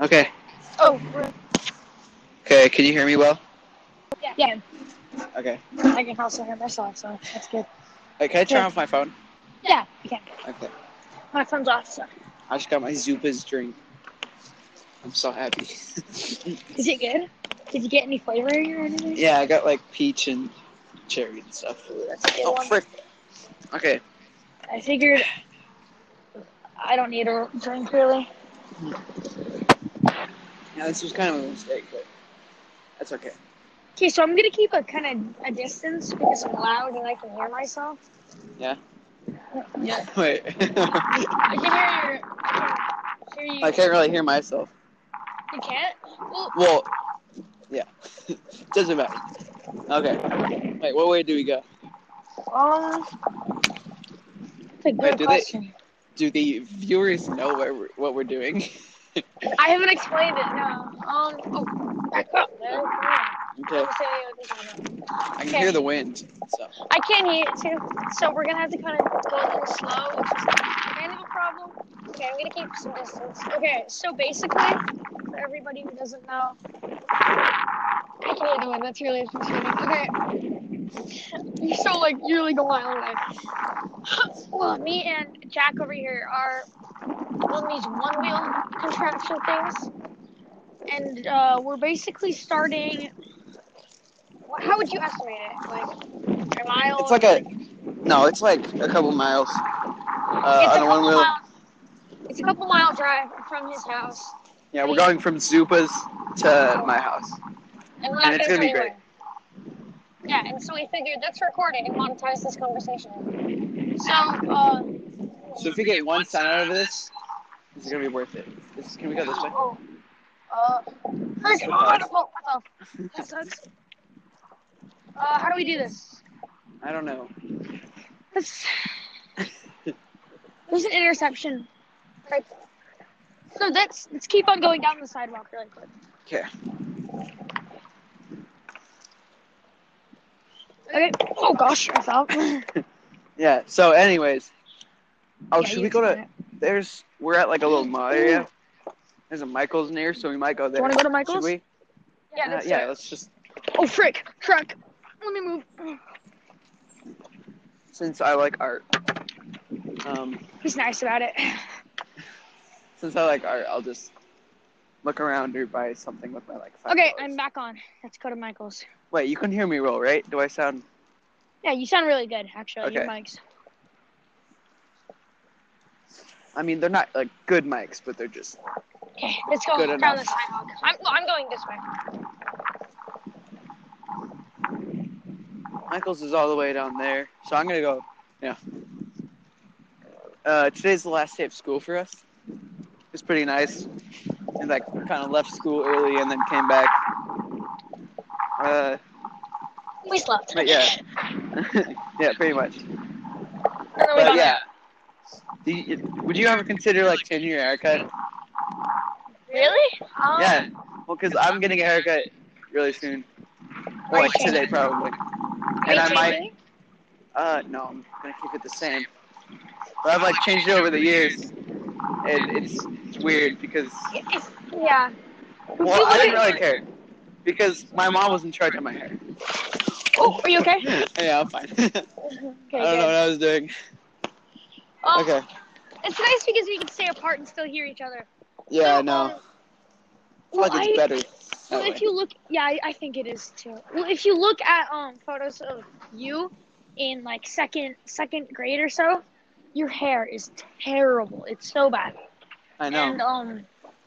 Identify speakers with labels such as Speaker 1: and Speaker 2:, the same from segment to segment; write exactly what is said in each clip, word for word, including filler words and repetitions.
Speaker 1: Okay.
Speaker 2: Oh, we're,
Speaker 1: Okay, can you hear me well?
Speaker 2: yeah.
Speaker 1: Okay.
Speaker 2: I can also hear myself, so that's good.
Speaker 1: Wait, can I turn
Speaker 2: Okay.
Speaker 1: off my phone?
Speaker 2: Yeah, you can.
Speaker 1: Okay.
Speaker 2: My phone's off, so.
Speaker 1: I just got my Zupas drink. I'm so happy.
Speaker 2: Is it good? Did you get any flavor or anything?
Speaker 1: Yeah, I got like peach and cherry and stuff.
Speaker 2: Ooh, that's a good
Speaker 1: Oh,
Speaker 2: one.
Speaker 1: frick. Okay.
Speaker 2: I figured I don't need a drink, really.
Speaker 1: Yeah, this was kind of a mistake, but that's okay.
Speaker 2: Okay, so I'm going to keep a kind of a distance because I'm loud and I can hear myself.
Speaker 1: Yeah?
Speaker 2: Yeah.
Speaker 1: Wait.
Speaker 2: I can hear your... I can hear you.
Speaker 1: I can't really hear myself.
Speaker 2: You can't? Well,
Speaker 1: Well, yeah. Doesn't matter. Okay. Wait, what way do we go?
Speaker 2: um, that's a good
Speaker 1: Wait, do
Speaker 2: question.
Speaker 1: they, do the viewers know where we're, what we're doing?
Speaker 2: I haven't explained it, no. Um, oh, back up, man. Come on.
Speaker 1: Okay.
Speaker 2: Let me show you what this is about.
Speaker 1: I can
Speaker 2: Okay.
Speaker 1: hear the wind. So.
Speaker 2: I can hear it too, so we're gonna have to kind of go a little slow, which is kind of a problem. Okay, I'm gonna keep some distance. Okay, so basically, for everybody who doesn't know, I can hear the wind. That's really frustrating. Okay, so like you're like a mile away. Well, me and Jack over here are on these one-wheel contraption things, and uh, we're basically starting. How would you estimate it? Like a mile?
Speaker 1: It's like a no. It's like a couple miles. Uh,
Speaker 2: It's
Speaker 1: on
Speaker 2: a
Speaker 1: a
Speaker 2: couple
Speaker 1: one wheel.
Speaker 2: miles. It's a couple mile drive from his house.
Speaker 1: Yeah, we're going from Zupa's to my house,
Speaker 2: And we're
Speaker 1: and
Speaker 2: not
Speaker 1: it's
Speaker 2: gonna
Speaker 1: gonna
Speaker 2: go
Speaker 1: be great.
Speaker 2: anywhere. Yeah, and so we figured let's record it and monetize this conversation. So, uh,
Speaker 1: So if we get one sound out of this, this is gonna be worth it. This, can we go this way?
Speaker 2: oh, uh, first,
Speaker 1: The
Speaker 2: oh,
Speaker 1: cars.
Speaker 2: oh, oh, that sucks. Uh, how do we do this?
Speaker 1: I don't know.
Speaker 2: Let's, there's an intersection right there. So let's let's keep on going down the sidewalk really quick.
Speaker 1: Okay.
Speaker 2: Okay. Oh gosh, I fell.
Speaker 1: Yeah. So, anyways, oh,
Speaker 2: Yeah,
Speaker 1: should
Speaker 2: you
Speaker 1: we go to?
Speaker 2: explain it.
Speaker 1: There's. We're at like a little mall area. There's a Michael's near, so we might go
Speaker 2: Do
Speaker 1: there.
Speaker 2: you want to go to Michael's?
Speaker 1: Should we?
Speaker 2: Yeah,
Speaker 1: Uh,
Speaker 2: let's do
Speaker 1: yeah.
Speaker 2: it.
Speaker 1: Let's just.
Speaker 2: Oh frick, truck. Let me move.
Speaker 1: Since I like art. Um.
Speaker 2: He's nice about it.
Speaker 1: Since I like art, I'll just look around or buy something with my like. five
Speaker 2: Okay,
Speaker 1: dollars.
Speaker 2: I'm back on. Let's go to Michael's.
Speaker 1: Wait, you can hear me roll, right? Do I sound?
Speaker 2: Yeah, you sound really good, actually. Your
Speaker 1: Okay.
Speaker 2: mics.
Speaker 1: I mean, they're not like good mics, but they're just.
Speaker 2: Okay, let's go
Speaker 1: Good
Speaker 2: down
Speaker 1: enough.
Speaker 2: the sidewalk. I'm, well, I'm going this way.
Speaker 1: Michael's is all the way down there, so I'm gonna go. Yeah. Uh, today's the last day of school for us. It's pretty nice. And like, kind of left school early and then came back. Uh,
Speaker 2: We slept.
Speaker 1: but yeah, yeah, pretty much.
Speaker 2: And then we
Speaker 1: But
Speaker 2: got
Speaker 1: yeah, do you, would you ever consider like changing your haircut?
Speaker 2: Really? Um,
Speaker 1: Yeah. Well, because I'm getting a haircut really soon.
Speaker 2: Are
Speaker 1: Well,
Speaker 2: you
Speaker 1: like today
Speaker 2: changing?
Speaker 1: probably.
Speaker 2: Are
Speaker 1: And
Speaker 2: you
Speaker 1: I might.
Speaker 2: changing?
Speaker 1: Uh, no, I'm gonna keep it the same. But I've like changed it over the years, and it's, it's weird because
Speaker 2: It's, yeah.
Speaker 1: well, I didn't really care because my mom was in charge of my hair.
Speaker 2: Oh, are you okay?
Speaker 1: Yeah, I'm fine. I
Speaker 2: Okay,
Speaker 1: don't
Speaker 2: good.
Speaker 1: know what I was doing.
Speaker 2: Um,
Speaker 1: Okay.
Speaker 2: It's nice because we can stay apart and still hear each other.
Speaker 1: Yeah,
Speaker 2: So,
Speaker 1: I know.
Speaker 2: um,
Speaker 1: I feel
Speaker 2: well,
Speaker 1: like it's
Speaker 2: I-
Speaker 1: better.
Speaker 2: Well,
Speaker 1: that
Speaker 2: if
Speaker 1: way.
Speaker 2: you look, yeah, I, I think it is too. Well, if you look at um photos of you in like second second grade or so, your hair is terrible. It's so bad.
Speaker 1: I know.
Speaker 2: And um,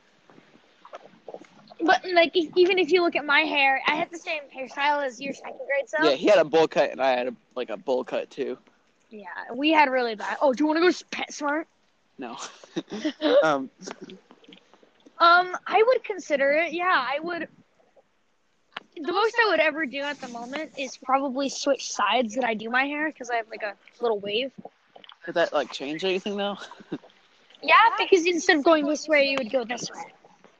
Speaker 2: but like if, even if you look at my hair, I had the same hairstyle as your second grade self.
Speaker 1: Yeah, he had a bowl cut and I had a, like a bowl cut too.
Speaker 2: Yeah, we had really bad. Oh, do you want to go to PetSmart?
Speaker 1: No. um.
Speaker 2: Um, I would consider it. Yeah, I would. The most I would ever do at the moment is probably switch sides that I do my hair because I have like a little wave.
Speaker 1: Did that like change anything though?
Speaker 2: Yeah, because instead of going this way, you would go this way.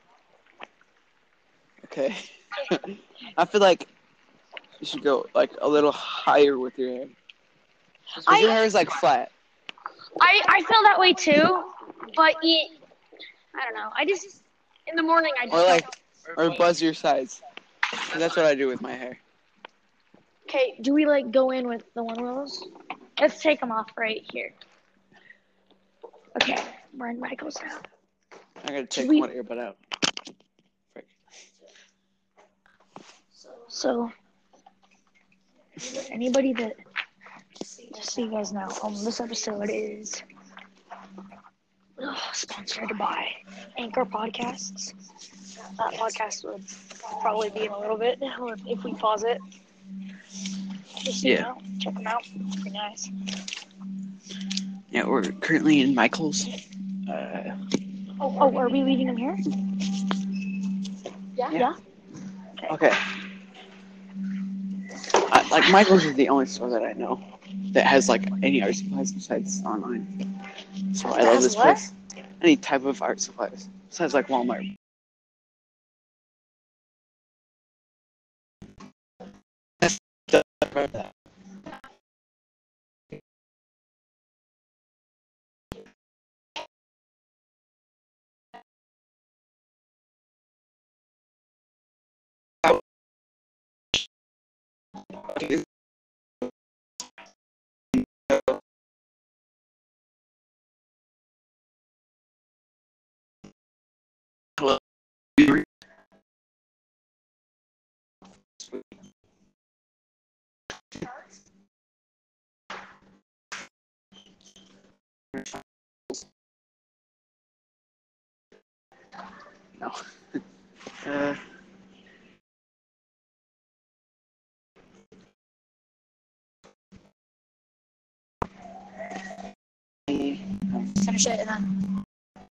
Speaker 1: Okay. I feel like you should go like a little higher with your hair. Because
Speaker 2: I-
Speaker 1: your hair is like flat.
Speaker 2: I, I feel that way too, but it, I don't know. I just, In the morning, I just
Speaker 1: Or like,
Speaker 2: don't.
Speaker 1: or buzz your sides. That's what I do with my hair.
Speaker 2: Okay, do we like go in with the one wheels? Let's take them off right here. Okay, we're in Michael's now.
Speaker 1: I gotta take
Speaker 2: we-
Speaker 1: one earbud out. Frick.
Speaker 2: So, anybody that, just so you guys know, um, this episode is ugh, sponsored by Anchor Podcasts. That podcast would probably be in a little bit if we pause it. Just so you
Speaker 1: Yeah.
Speaker 2: know, check them out. Pretty nice.
Speaker 1: Yeah, we're currently in Michael's. Uh,
Speaker 2: Oh, oh, are we leaving them here? Yeah. Yeah.
Speaker 1: okay. I, like Michael's is the only store that I know that has like any art supplies besides online. So I love
Speaker 2: Has
Speaker 1: this
Speaker 2: what?
Speaker 1: place. Any type of art supplies besides like Walmart. Hello. No. Uh,
Speaker 2: Finish it and then.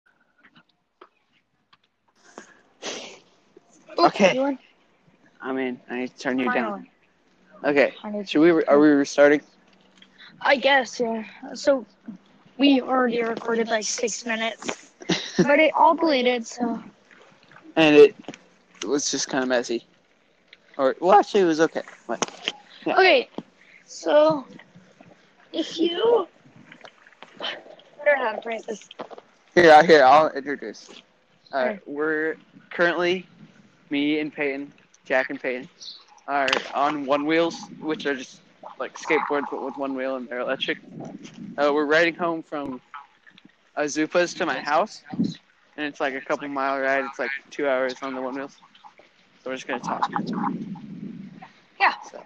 Speaker 1: Okay.
Speaker 2: You want?
Speaker 1: I mean, I need to turn you down.
Speaker 2: Finally.
Speaker 1: Okay.
Speaker 2: I need
Speaker 1: Should we? Re- are we restarting?
Speaker 2: I guess, yeah. So, we already recorded like six minutes, but it all deleted, so.
Speaker 1: And it, it was just kind of messy. Or well, actually, it was okay. But, yeah.
Speaker 2: Okay, so if you. I don't know how to phrase this.
Speaker 1: Here, here, I'll introduce. Uh,
Speaker 2: Okay.
Speaker 1: We're currently, me and Peyton, Jack and Peyton, are on one wheels, which are just like skateboards but with one wheel and they're electric. Uh, we're riding home from Azupa's to my house, and it's like a couple mile ride. It's like two hours on the one wheels. So we're just gonna talk.
Speaker 2: Yeah.
Speaker 1: So,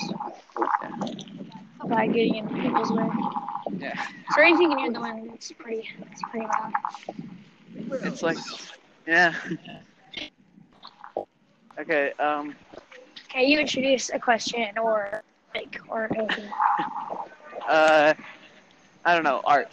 Speaker 2: By getting in people's way.
Speaker 1: yeah.
Speaker 2: Is there anything you're doing? It's pretty, it's pretty loud.
Speaker 1: It's like, yeah. Okay. Um.
Speaker 2: Okay, you introduce a question or like or anything.
Speaker 1: Uh. I don't know. Art.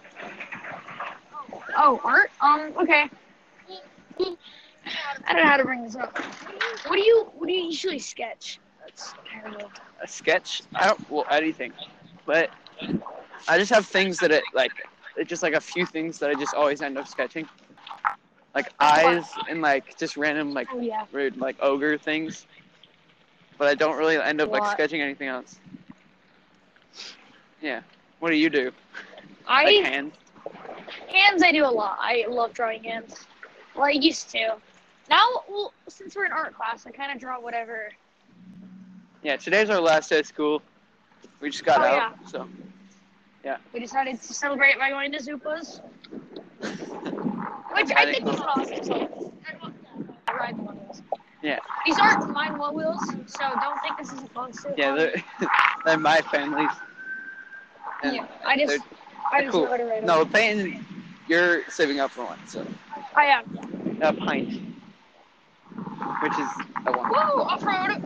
Speaker 2: Oh, art? Um, okay. I don't know how to bring this up. What do you what do you usually sketch? That's kind of a,
Speaker 1: A sketch? I don't. Well, anything. But I just have things that it like. It's just like a few things that I just always end up sketching. Like eyes and like just random like
Speaker 2: oh yeah.
Speaker 1: weird like ogre things. But I don't really end up like
Speaker 2: What?
Speaker 1: sketching anything else. Yeah. What do you do?
Speaker 2: I
Speaker 1: Like hands?
Speaker 2: hands I do a lot. I love drawing hands. Well, I used to. Now, well, since we're in art class, I kind of draw whatever.
Speaker 1: Yeah. Today's our last day of school. We just got
Speaker 2: Oh,
Speaker 1: out.
Speaker 2: yeah.
Speaker 1: So.
Speaker 2: We decided to celebrate by going to Zupa's, which I think is an awesome song. I ride the one wheels.
Speaker 1: Yeah.
Speaker 2: These aren't mine one wheels, so don't think this is a concert.
Speaker 1: Yeah. They're, they're my family's. And
Speaker 2: Yeah, I just,
Speaker 1: they're-
Speaker 2: I just
Speaker 1: cool.
Speaker 2: know how to ride
Speaker 1: No,
Speaker 2: them.
Speaker 1: Peyton, you're saving up for one. So.
Speaker 2: I am.
Speaker 1: A pint. Which is a one.
Speaker 2: Woo, off-road.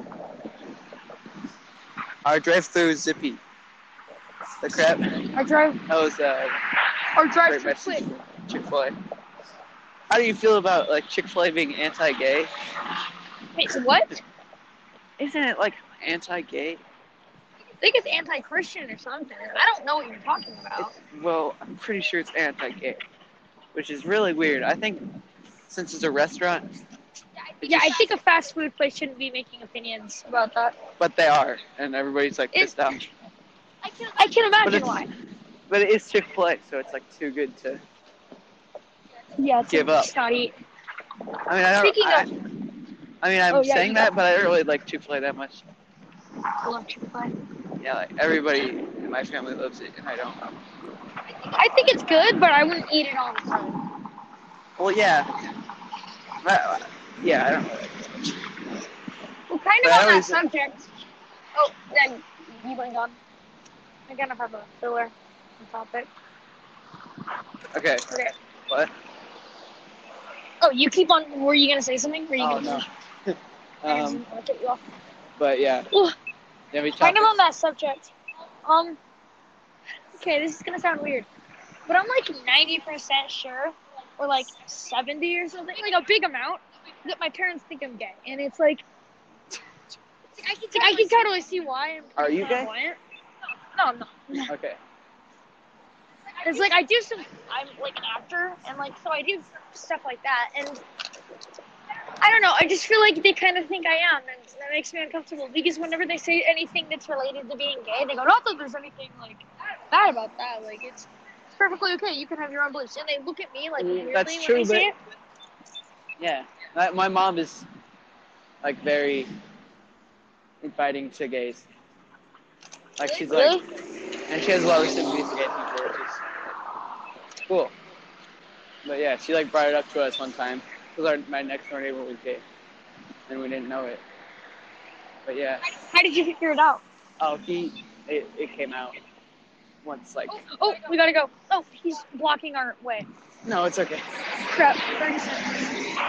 Speaker 1: Our drive-through is zippy. The crap.
Speaker 2: I drive,
Speaker 1: That was uh,
Speaker 2: or drive
Speaker 1: great
Speaker 2: to
Speaker 1: message
Speaker 2: quick.
Speaker 1: from Chick-fil-A. How do you feel about like Chick-fil-A being anti-gay?
Speaker 2: Wait, so what?
Speaker 1: Isn't it like anti-gay?
Speaker 2: I think it's anti-Christian or something. I don't know what you're talking about.
Speaker 1: It's, well, I'm pretty sure it's anti-gay, which is really weird. I think since it's a restaurant, it
Speaker 2: Yeah, I
Speaker 1: just-
Speaker 2: think a fast food place shouldn't be making opinions about that.
Speaker 1: but they are, and everybody's like
Speaker 2: It-
Speaker 1: pissed off.
Speaker 2: I can, I can
Speaker 1: But
Speaker 2: imagine
Speaker 1: it's,
Speaker 2: why.
Speaker 1: but it is Chick-fil-A, so it's like too good to.
Speaker 2: Yeah, it's
Speaker 1: give
Speaker 2: like,
Speaker 1: up.
Speaker 2: just not eat.
Speaker 1: I mean, I don't.
Speaker 2: Speaking
Speaker 1: I,
Speaker 2: of,
Speaker 1: I mean, I'm
Speaker 2: Oh, yeah,
Speaker 1: saying
Speaker 2: you
Speaker 1: that,
Speaker 2: got-
Speaker 1: but I don't really like Chick-fil-A that much.
Speaker 2: I love Chick-fil-A.
Speaker 1: Yeah, like everybody in my family loves it, and I don't.
Speaker 2: I think it's good, but I wouldn't eat it all the time.
Speaker 1: Well, yeah. I, yeah, I don't really like it.
Speaker 2: Well, kind
Speaker 1: But
Speaker 2: of
Speaker 1: I
Speaker 2: on that
Speaker 1: always-
Speaker 2: subject. Oh, then you went on. I kind of have a filler on topic.
Speaker 1: Okay.
Speaker 2: Okay.
Speaker 1: What?
Speaker 2: Oh, you keep on. Were you gonna say something? Were you
Speaker 1: Oh,
Speaker 2: gonna
Speaker 1: no.
Speaker 2: finish? I
Speaker 1: Um,
Speaker 2: didn't want to cut you off.
Speaker 1: but yeah.
Speaker 2: Ooh,
Speaker 1: You have any
Speaker 2: kind of
Speaker 1: topics?
Speaker 2: on that subject. Um. Okay, this is gonna sound weird, but I'm like ninety percent sure, or like seventy or something, like a big amount, that my parents think I'm gay, and it's like, it's like I can totally, I can totally see why. I'm
Speaker 1: Are you gay?
Speaker 2: flamboyant. No, I'm not. No.
Speaker 1: Okay.
Speaker 2: It's like I do some. I'm like an actor, and like so I do stuff like that, and I don't know. I just feel like they kind of think I am, and that makes me uncomfortable because whenever they say anything that's related to being gay, they go, "Not that there's anything like bad about that. Like it's, it's perfectly okay. You can have your own beliefs." And they look at me like
Speaker 1: Mm,
Speaker 2: weirdly
Speaker 1: that's
Speaker 2: when
Speaker 1: true,
Speaker 2: they say
Speaker 1: but-
Speaker 2: it.
Speaker 1: Yeah. My, my mom is like very inviting to gays. Like she's
Speaker 2: Really?
Speaker 1: like, and she has a lot of sympathy for gay people, which is cool. But yeah, she like brought it up to us one time because our my next door neighbor was gay, and we didn't know it. But yeah.
Speaker 2: How did you figure it out?
Speaker 1: Oh, he it, it came out once. Like,
Speaker 2: Oh, we gotta go. Oh, he's blocking our way.
Speaker 1: no, it's okay.
Speaker 2: Crap. Thirty seconds.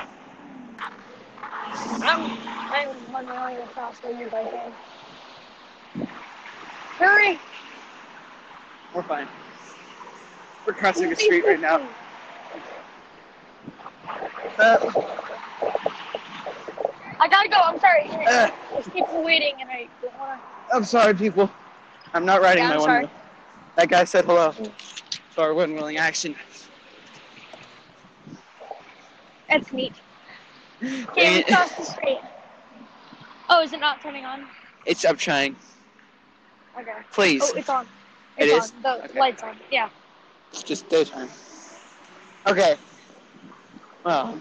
Speaker 2: I'm I'm one million across the year by then. Hurry!
Speaker 1: We're fine. We're crossing the street right now. Uh,
Speaker 2: I gotta go. I'm sorry.
Speaker 1: uh,
Speaker 2: There's people waiting, and I don't wanna.
Speaker 1: I'm sorry, people. I'm not riding
Speaker 2: Yeah,
Speaker 1: my
Speaker 2: I'm
Speaker 1: one
Speaker 2: sorry.
Speaker 1: wheel. That guy said hello to our one wheeling action.
Speaker 2: That's neat.
Speaker 1: Dang
Speaker 2: Okay, we
Speaker 1: it.
Speaker 2: crossed the street. Oh, is it not turning on?
Speaker 1: It's I'm trying.
Speaker 2: Okay.
Speaker 1: Please.
Speaker 2: Oh, it's on.
Speaker 1: It
Speaker 2: It's
Speaker 1: is?
Speaker 2: on. The
Speaker 1: Okay.
Speaker 2: light's on. Yeah.
Speaker 1: It's just daytime. Okay. Well,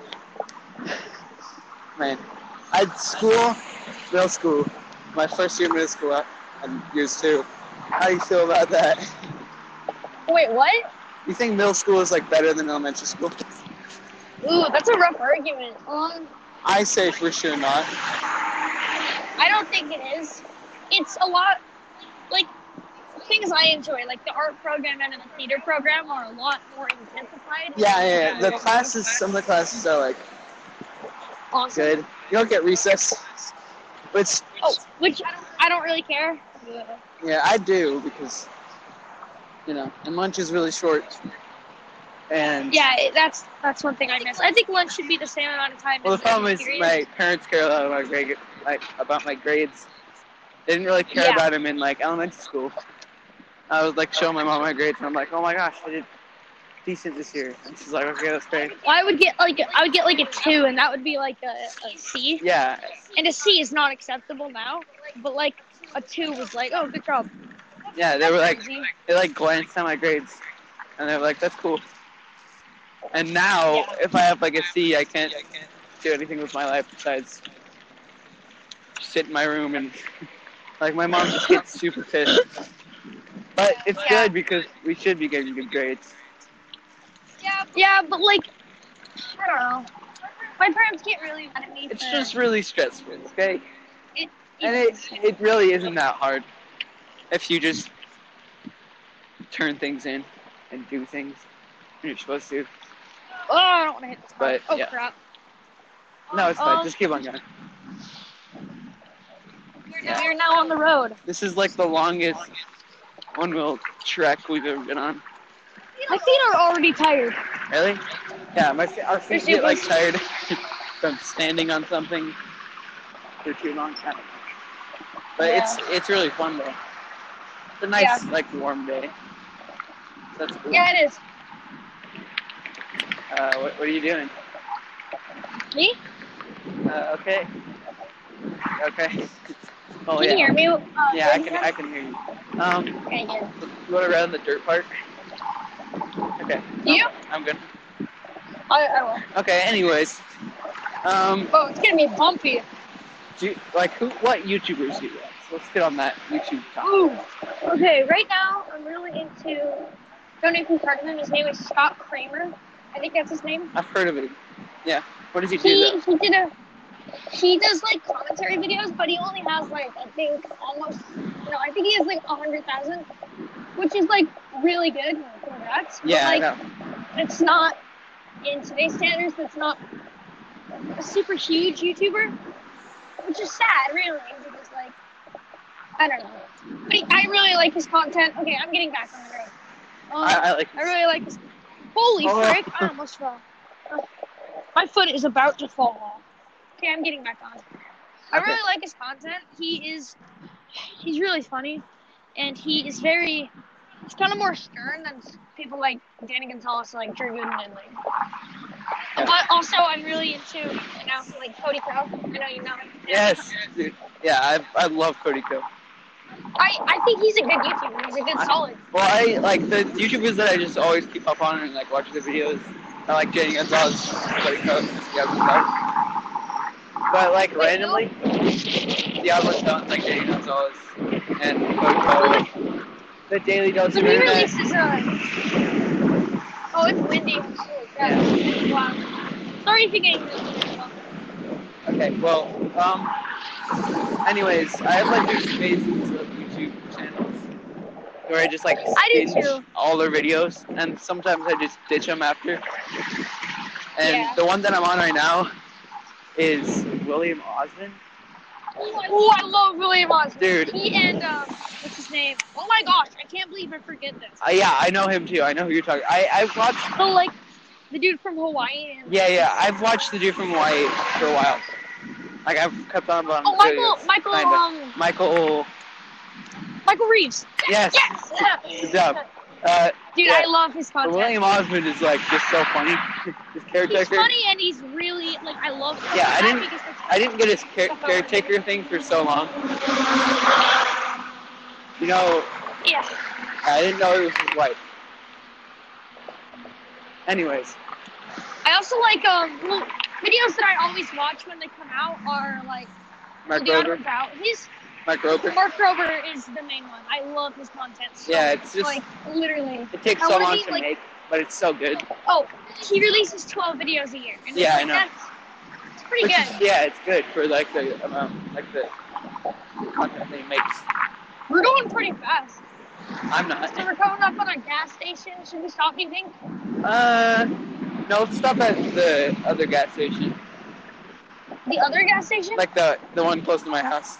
Speaker 1: man, I had school, middle school, my first year of middle school, and yours too. How do you feel about that?
Speaker 2: Wait, what?
Speaker 1: You think middle school is like better than elementary school?
Speaker 2: Ooh, that's a rough argument. Um,
Speaker 1: I say for sure not.
Speaker 2: I don't think it is. It's a lot, like, things I enjoy, like the art program and the theater program are a lot more intensified.
Speaker 1: Yeah, yeah, yeah. The classes, some of the classes are like
Speaker 2: Awesome.
Speaker 1: good. You don't get recess, but it's,
Speaker 2: Oh, which I don't really care.
Speaker 1: yeah, I do because you know, and lunch is really short. And
Speaker 2: Yeah, that's that's one thing I miss. I think lunch should be the same amount of time.
Speaker 1: well,
Speaker 2: as
Speaker 1: the problem
Speaker 2: every
Speaker 1: is
Speaker 2: period.
Speaker 1: my parents care a lot about my grade, like about my grades. They didn't really care
Speaker 2: Yeah.
Speaker 1: about them in like elementary school. I was like showing my mom my grades, and I'm like, oh my gosh, I did decent this year. And she's like, okay, that's great.
Speaker 2: Well, I would get like I would get like a two, and that would be like a, a C.
Speaker 1: Yeah,
Speaker 2: And a C is not acceptable now, but like a two was like, oh, good job.
Speaker 1: yeah. They were like,
Speaker 2: Crazy.
Speaker 1: they like glanced at my grades, and they were like, that's cool. And now,
Speaker 2: Yeah.
Speaker 1: if I have like a C, I can't do anything with my life besides sit in my room and like my mom just gets super pissed. But it's
Speaker 2: Yeah.
Speaker 1: good because we should be getting good grades.
Speaker 2: Yeah, yeah, but like, I don't know. My parents get really mad at me.
Speaker 1: It's
Speaker 2: for-
Speaker 1: just really stressful, okay?
Speaker 2: It,
Speaker 1: And it it really isn't that hard if you just turn things in and do things when you're supposed to.
Speaker 2: Oh, I don't want to hit this car.
Speaker 1: But,
Speaker 2: Oh
Speaker 1: yeah.
Speaker 2: crap.
Speaker 1: No, it's fine.
Speaker 2: Um,
Speaker 1: Just keep on going. Yeah.
Speaker 2: We're now on the road.
Speaker 1: This is like the longest one-wheel trek we've ever been on.
Speaker 2: My feet are already tired.
Speaker 1: Really? Yeah, my fe- our feet
Speaker 2: Your
Speaker 1: get like
Speaker 2: shoes?
Speaker 1: tired from standing on something for too long. Time. But
Speaker 2: Yeah.
Speaker 1: it's it's really fun though. It's a nice
Speaker 2: Yeah.
Speaker 1: like warm day. That's cool.
Speaker 2: Yeah, it is.
Speaker 1: Uh, what, what are you doing?
Speaker 2: Me?
Speaker 1: Uh, okay. Okay. Oh
Speaker 2: Can
Speaker 1: yeah.
Speaker 2: you hear me? Uh,
Speaker 1: Yeah, I
Speaker 2: good
Speaker 1: can
Speaker 2: enough?
Speaker 1: I can hear you. Um,
Speaker 2: Okay, good.
Speaker 1: you want to ride on the dirt park? Okay.
Speaker 2: Do you?
Speaker 1: I'm good.
Speaker 2: I, I will.
Speaker 1: Okay. Anyways, um,
Speaker 2: Oh, it's gonna be bumpy.
Speaker 1: do you, like who? What YouTubers do you watch? Let's get on that YouTube topic.
Speaker 2: Ooh. Okay, right now I'm really into. Don't know if you've heard of him. His name is Scott Kramer. I think that's his name.
Speaker 1: I've heard of it. Yeah. What does he do
Speaker 2: He
Speaker 1: though?
Speaker 2: he did a. He does like commentary videos, but he only has like I think almost. No, I think he has like a hundred thousand, which is like really good. Congrats.
Speaker 1: Yeah,
Speaker 2: But, like,
Speaker 1: I know.
Speaker 2: it's not in today's standards. It's not a super huge YouTuber, which is sad, really, because like I don't know. But he, I really like his content. Okay, I'm getting back on the road. Um,
Speaker 1: I, I like.
Speaker 2: I really like his. Holy
Speaker 1: Oh.
Speaker 2: frick! I almost fell. Oh, my foot is about to fall off. Okay, I'm getting back on. I
Speaker 1: Okay.
Speaker 2: really like his content. He is, he's really funny, and he is very. He's kind of more stern than people like Danny Gonzalez, like Drew Gooden, and like.
Speaker 1: Yeah.
Speaker 2: But also, I'm really into you know like Cody Crow. I know you know him.
Speaker 1: Yes, dude. Yeah, I I love Cody Ko.
Speaker 2: I, I think he's a good YouTuber. He's a good solid.
Speaker 1: Well, I like the YouTubers that I just always keep up on and like watch their videos. I like Jenny Gonzalez, Cody Ko, Diablo Stones. But like
Speaker 2: Wait,
Speaker 1: randomly, Diablo Stones, like Jenny Gonzalez, and Cody Ko. The Daily Dose
Speaker 2: So
Speaker 1: of
Speaker 2: he
Speaker 1: Internet.
Speaker 2: releases a. Oh, it's windy. Holy crap. Wow. Sorry if you're getting windy.
Speaker 1: Okay, well, um, anyways, I have like these phases of YouTube channels where I just like
Speaker 2: I do
Speaker 1: binge
Speaker 2: too.
Speaker 1: all their videos, and sometimes I just ditch them after. And
Speaker 2: Yeah.
Speaker 1: the one that I'm on right now is William Osmond.
Speaker 2: Oh, I love William Osmond.
Speaker 1: Dude.
Speaker 2: He and, um, what's his name? Oh my gosh, I can't believe I forget this.
Speaker 1: Uh, yeah, I know him too. I know who you're talking. I I've watched.
Speaker 2: So, like, the dude from Hawaii. And,
Speaker 1: Yeah, yeah, I've watched the dude from Hawaii for a while. Like I've kept on on
Speaker 2: Oh, Michael,
Speaker 1: videos,
Speaker 2: Michael,
Speaker 1: kinda.
Speaker 2: um,
Speaker 1: Michael.
Speaker 2: Michael Reeves.
Speaker 1: Yes.
Speaker 2: Yes.
Speaker 1: Good job. Uh,
Speaker 2: Dude,
Speaker 1: yeah.
Speaker 2: I love his content.
Speaker 1: William Osmond is like just so funny. His caretaker.
Speaker 2: He's funny and he's really, like, I love him.
Speaker 1: Yeah, I didn't-
Speaker 2: because, like,
Speaker 1: I didn't get his care- caretaker thing for so long. You know,
Speaker 2: Yeah.
Speaker 1: I didn't know it was his wife. Anyways,
Speaker 2: I also like, um, well, videos that I always watch when they come out are, like,
Speaker 1: Mark
Speaker 2: the Out
Speaker 1: Rober.
Speaker 2: and About. His,
Speaker 1: Mark Rober.
Speaker 2: Mark Rober is the main one. I love his content. So,
Speaker 1: Yeah, it's just
Speaker 2: like, literally.
Speaker 1: it takes
Speaker 2: How
Speaker 1: so
Speaker 2: was
Speaker 1: long
Speaker 2: he,
Speaker 1: to
Speaker 2: like-
Speaker 1: make, but it's so good.
Speaker 2: Oh, he releases twelve videos a year. And
Speaker 1: Yeah,
Speaker 2: like,
Speaker 1: I know.
Speaker 2: That's, it's pretty
Speaker 1: Which
Speaker 2: good.
Speaker 1: is, yeah, it's good for like the amount, like the content that he makes.
Speaker 2: We're going pretty fast.
Speaker 1: I'm not.
Speaker 2: So we're coming up on a gas station. Should we stop, do you think?
Speaker 1: Uh, no, let's stop at the other gas station,
Speaker 2: The other gas station?
Speaker 1: like the the one close to my house.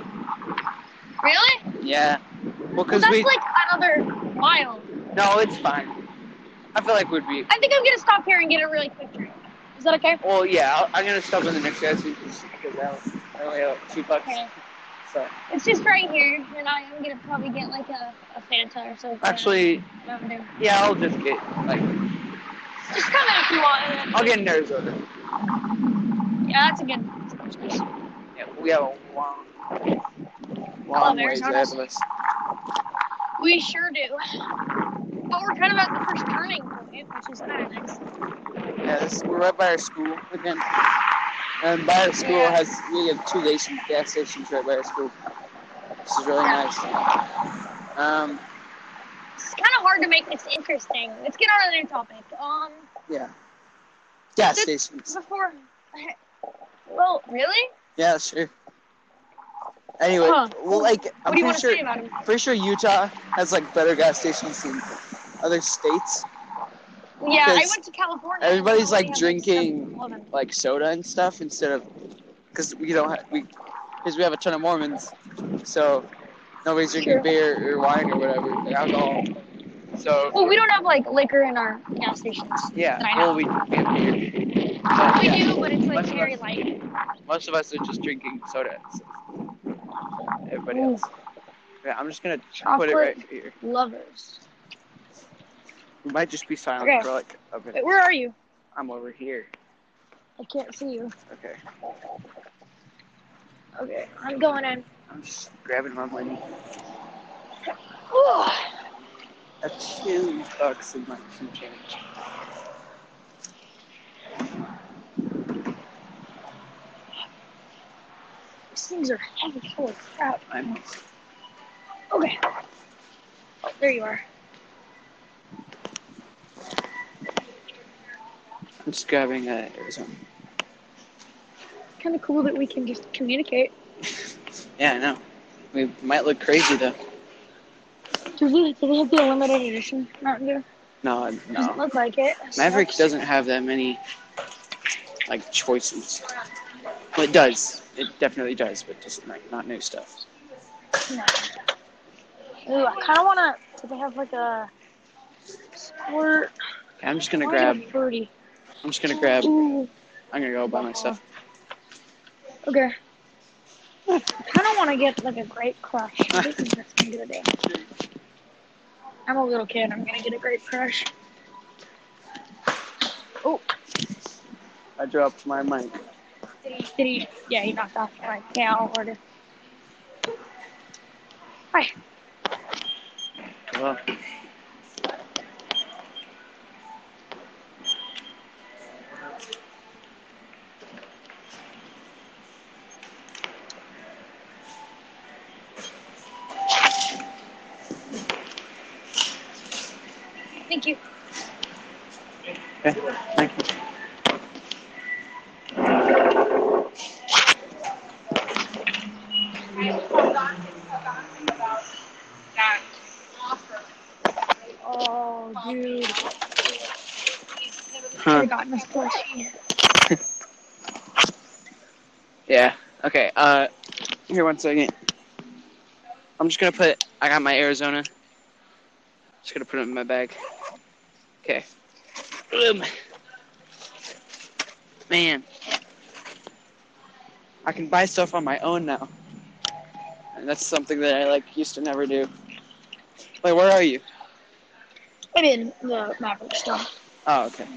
Speaker 2: Really?
Speaker 1: Yeah. Well,
Speaker 2: Well,
Speaker 1: cause
Speaker 2: that's
Speaker 1: we.
Speaker 2: like another mile.
Speaker 1: No, it's fine. I feel like we'd be.
Speaker 2: I think I'm going to stop here and get a really quick drink. Is that okay?
Speaker 1: Well, yeah, I'll, I'm gonna stop in the next gas station because I I only have two bucks.
Speaker 2: Okay.
Speaker 1: So
Speaker 2: It's just right here, and I am going to probably get like a, a Fanta or something.
Speaker 1: actually,
Speaker 2: Mountain Dew.
Speaker 1: yeah, I'll just get like
Speaker 2: Just come in if you want. and then-
Speaker 1: I'll get an Arizona.
Speaker 2: Yeah, that's a good, that's a good choice.
Speaker 1: Yeah, we have a long,
Speaker 2: love
Speaker 1: long ways ahead
Speaker 2: Arizonas.
Speaker 1: of us.
Speaker 2: We sure do. But we're kind of at the first turning point, which is kind of nice.
Speaker 1: Yeah, this, we're right by our school again. And by our school
Speaker 2: Yeah.
Speaker 1: has we have two gas gas stations right by our school. This is really
Speaker 2: Yeah.
Speaker 1: nice. Um,
Speaker 2: It's kind of hard to make this interesting. Let's get on to the new topic. Um,
Speaker 1: yeah, gas
Speaker 2: This-
Speaker 1: stations.
Speaker 2: before. Well, really?
Speaker 1: Yeah, sure. Anyway,
Speaker 2: Huh.
Speaker 1: well, like I'm
Speaker 2: What do you
Speaker 1: pretty
Speaker 2: want to
Speaker 1: sure,
Speaker 2: say about him?
Speaker 1: pretty sure Utah has like better gas stations than other states.
Speaker 2: Yeah, I
Speaker 1: Because
Speaker 2: went to California.
Speaker 1: Everybody's
Speaker 2: and they
Speaker 1: like
Speaker 2: have,
Speaker 1: drinking
Speaker 2: seven eleven.
Speaker 1: like soda and stuff instead of because we don't have we because we have a ton of Mormons, so nobody's drinking
Speaker 2: Sure.
Speaker 1: beer or wine or whatever like alcohol. So
Speaker 2: Well, we don't have like liquor in our gas stations.
Speaker 1: yeah,
Speaker 2: that I
Speaker 1: well
Speaker 2: know.
Speaker 1: we, we have beer. But,
Speaker 2: We
Speaker 1: yeah,
Speaker 2: do, but it's like
Speaker 1: Most of
Speaker 2: very
Speaker 1: us-
Speaker 2: light.
Speaker 1: most of us are just drinking soda. So everybody
Speaker 2: Ooh.
Speaker 1: else. Yeah, I'm just gonna put it
Speaker 2: Chocolate.
Speaker 1: right here.
Speaker 2: Lovers.
Speaker 1: We might just be silent
Speaker 2: Okay.
Speaker 1: for like a minute.
Speaker 2: Wait, where are you?
Speaker 1: I'm over here.
Speaker 2: I can't see you.
Speaker 1: Okay.
Speaker 2: Okay, I'm going in.
Speaker 1: I'm just grabbing my money.
Speaker 2: Ooh.
Speaker 1: A two bucks and like some change.
Speaker 2: legs are heavy. Holy crap.
Speaker 1: I know.
Speaker 2: Okay. Oh, there you are.
Speaker 1: I'm just grabbing uh, Arizona.
Speaker 2: Kind of cool that we can just communicate.
Speaker 1: Yeah, I know. We might look crazy though.
Speaker 2: Do we, do they have the limited edition Mountain Dew?
Speaker 1: No,
Speaker 2: Doesn't
Speaker 1: no.
Speaker 2: look like it.
Speaker 1: Maverick
Speaker 2: Sucks.
Speaker 1: doesn't have that many like choices. Well, it does. It definitely does, but just like not new stuff.
Speaker 2: No. Ooh, I kind of want to. Do they have like a sport?
Speaker 1: Okay, I'm just gonna
Speaker 2: I
Speaker 1: grab.
Speaker 2: want a birdie.
Speaker 1: I'm just gonna grab.
Speaker 2: Ooh.
Speaker 1: I'm gonna go buy my stuff.
Speaker 2: Okay. I kind of want to get like a Grape Crush. I think that's gonna be the day. I'm a little kid. I'm gonna get a Grape Crush. Oh,
Speaker 1: I dropped my mic.
Speaker 2: did he? Did he? Yeah, he knocked off my cow order. Hi.
Speaker 1: Well,
Speaker 2: Thank you.
Speaker 1: okay, thank you.
Speaker 2: Oh, dude.
Speaker 1: Huh.
Speaker 2: I got this plushie.
Speaker 1: Yeah. Okay. Uh, here one second. I'm just gonna put. I got my Arizona. Just gonna put it in my bag. Okay. Boom. Man, I can buy stuff on my own now, and that's something that I like used to never do. Wait, where are you?
Speaker 2: I'm in the Maverick store.
Speaker 1: Oh, okay.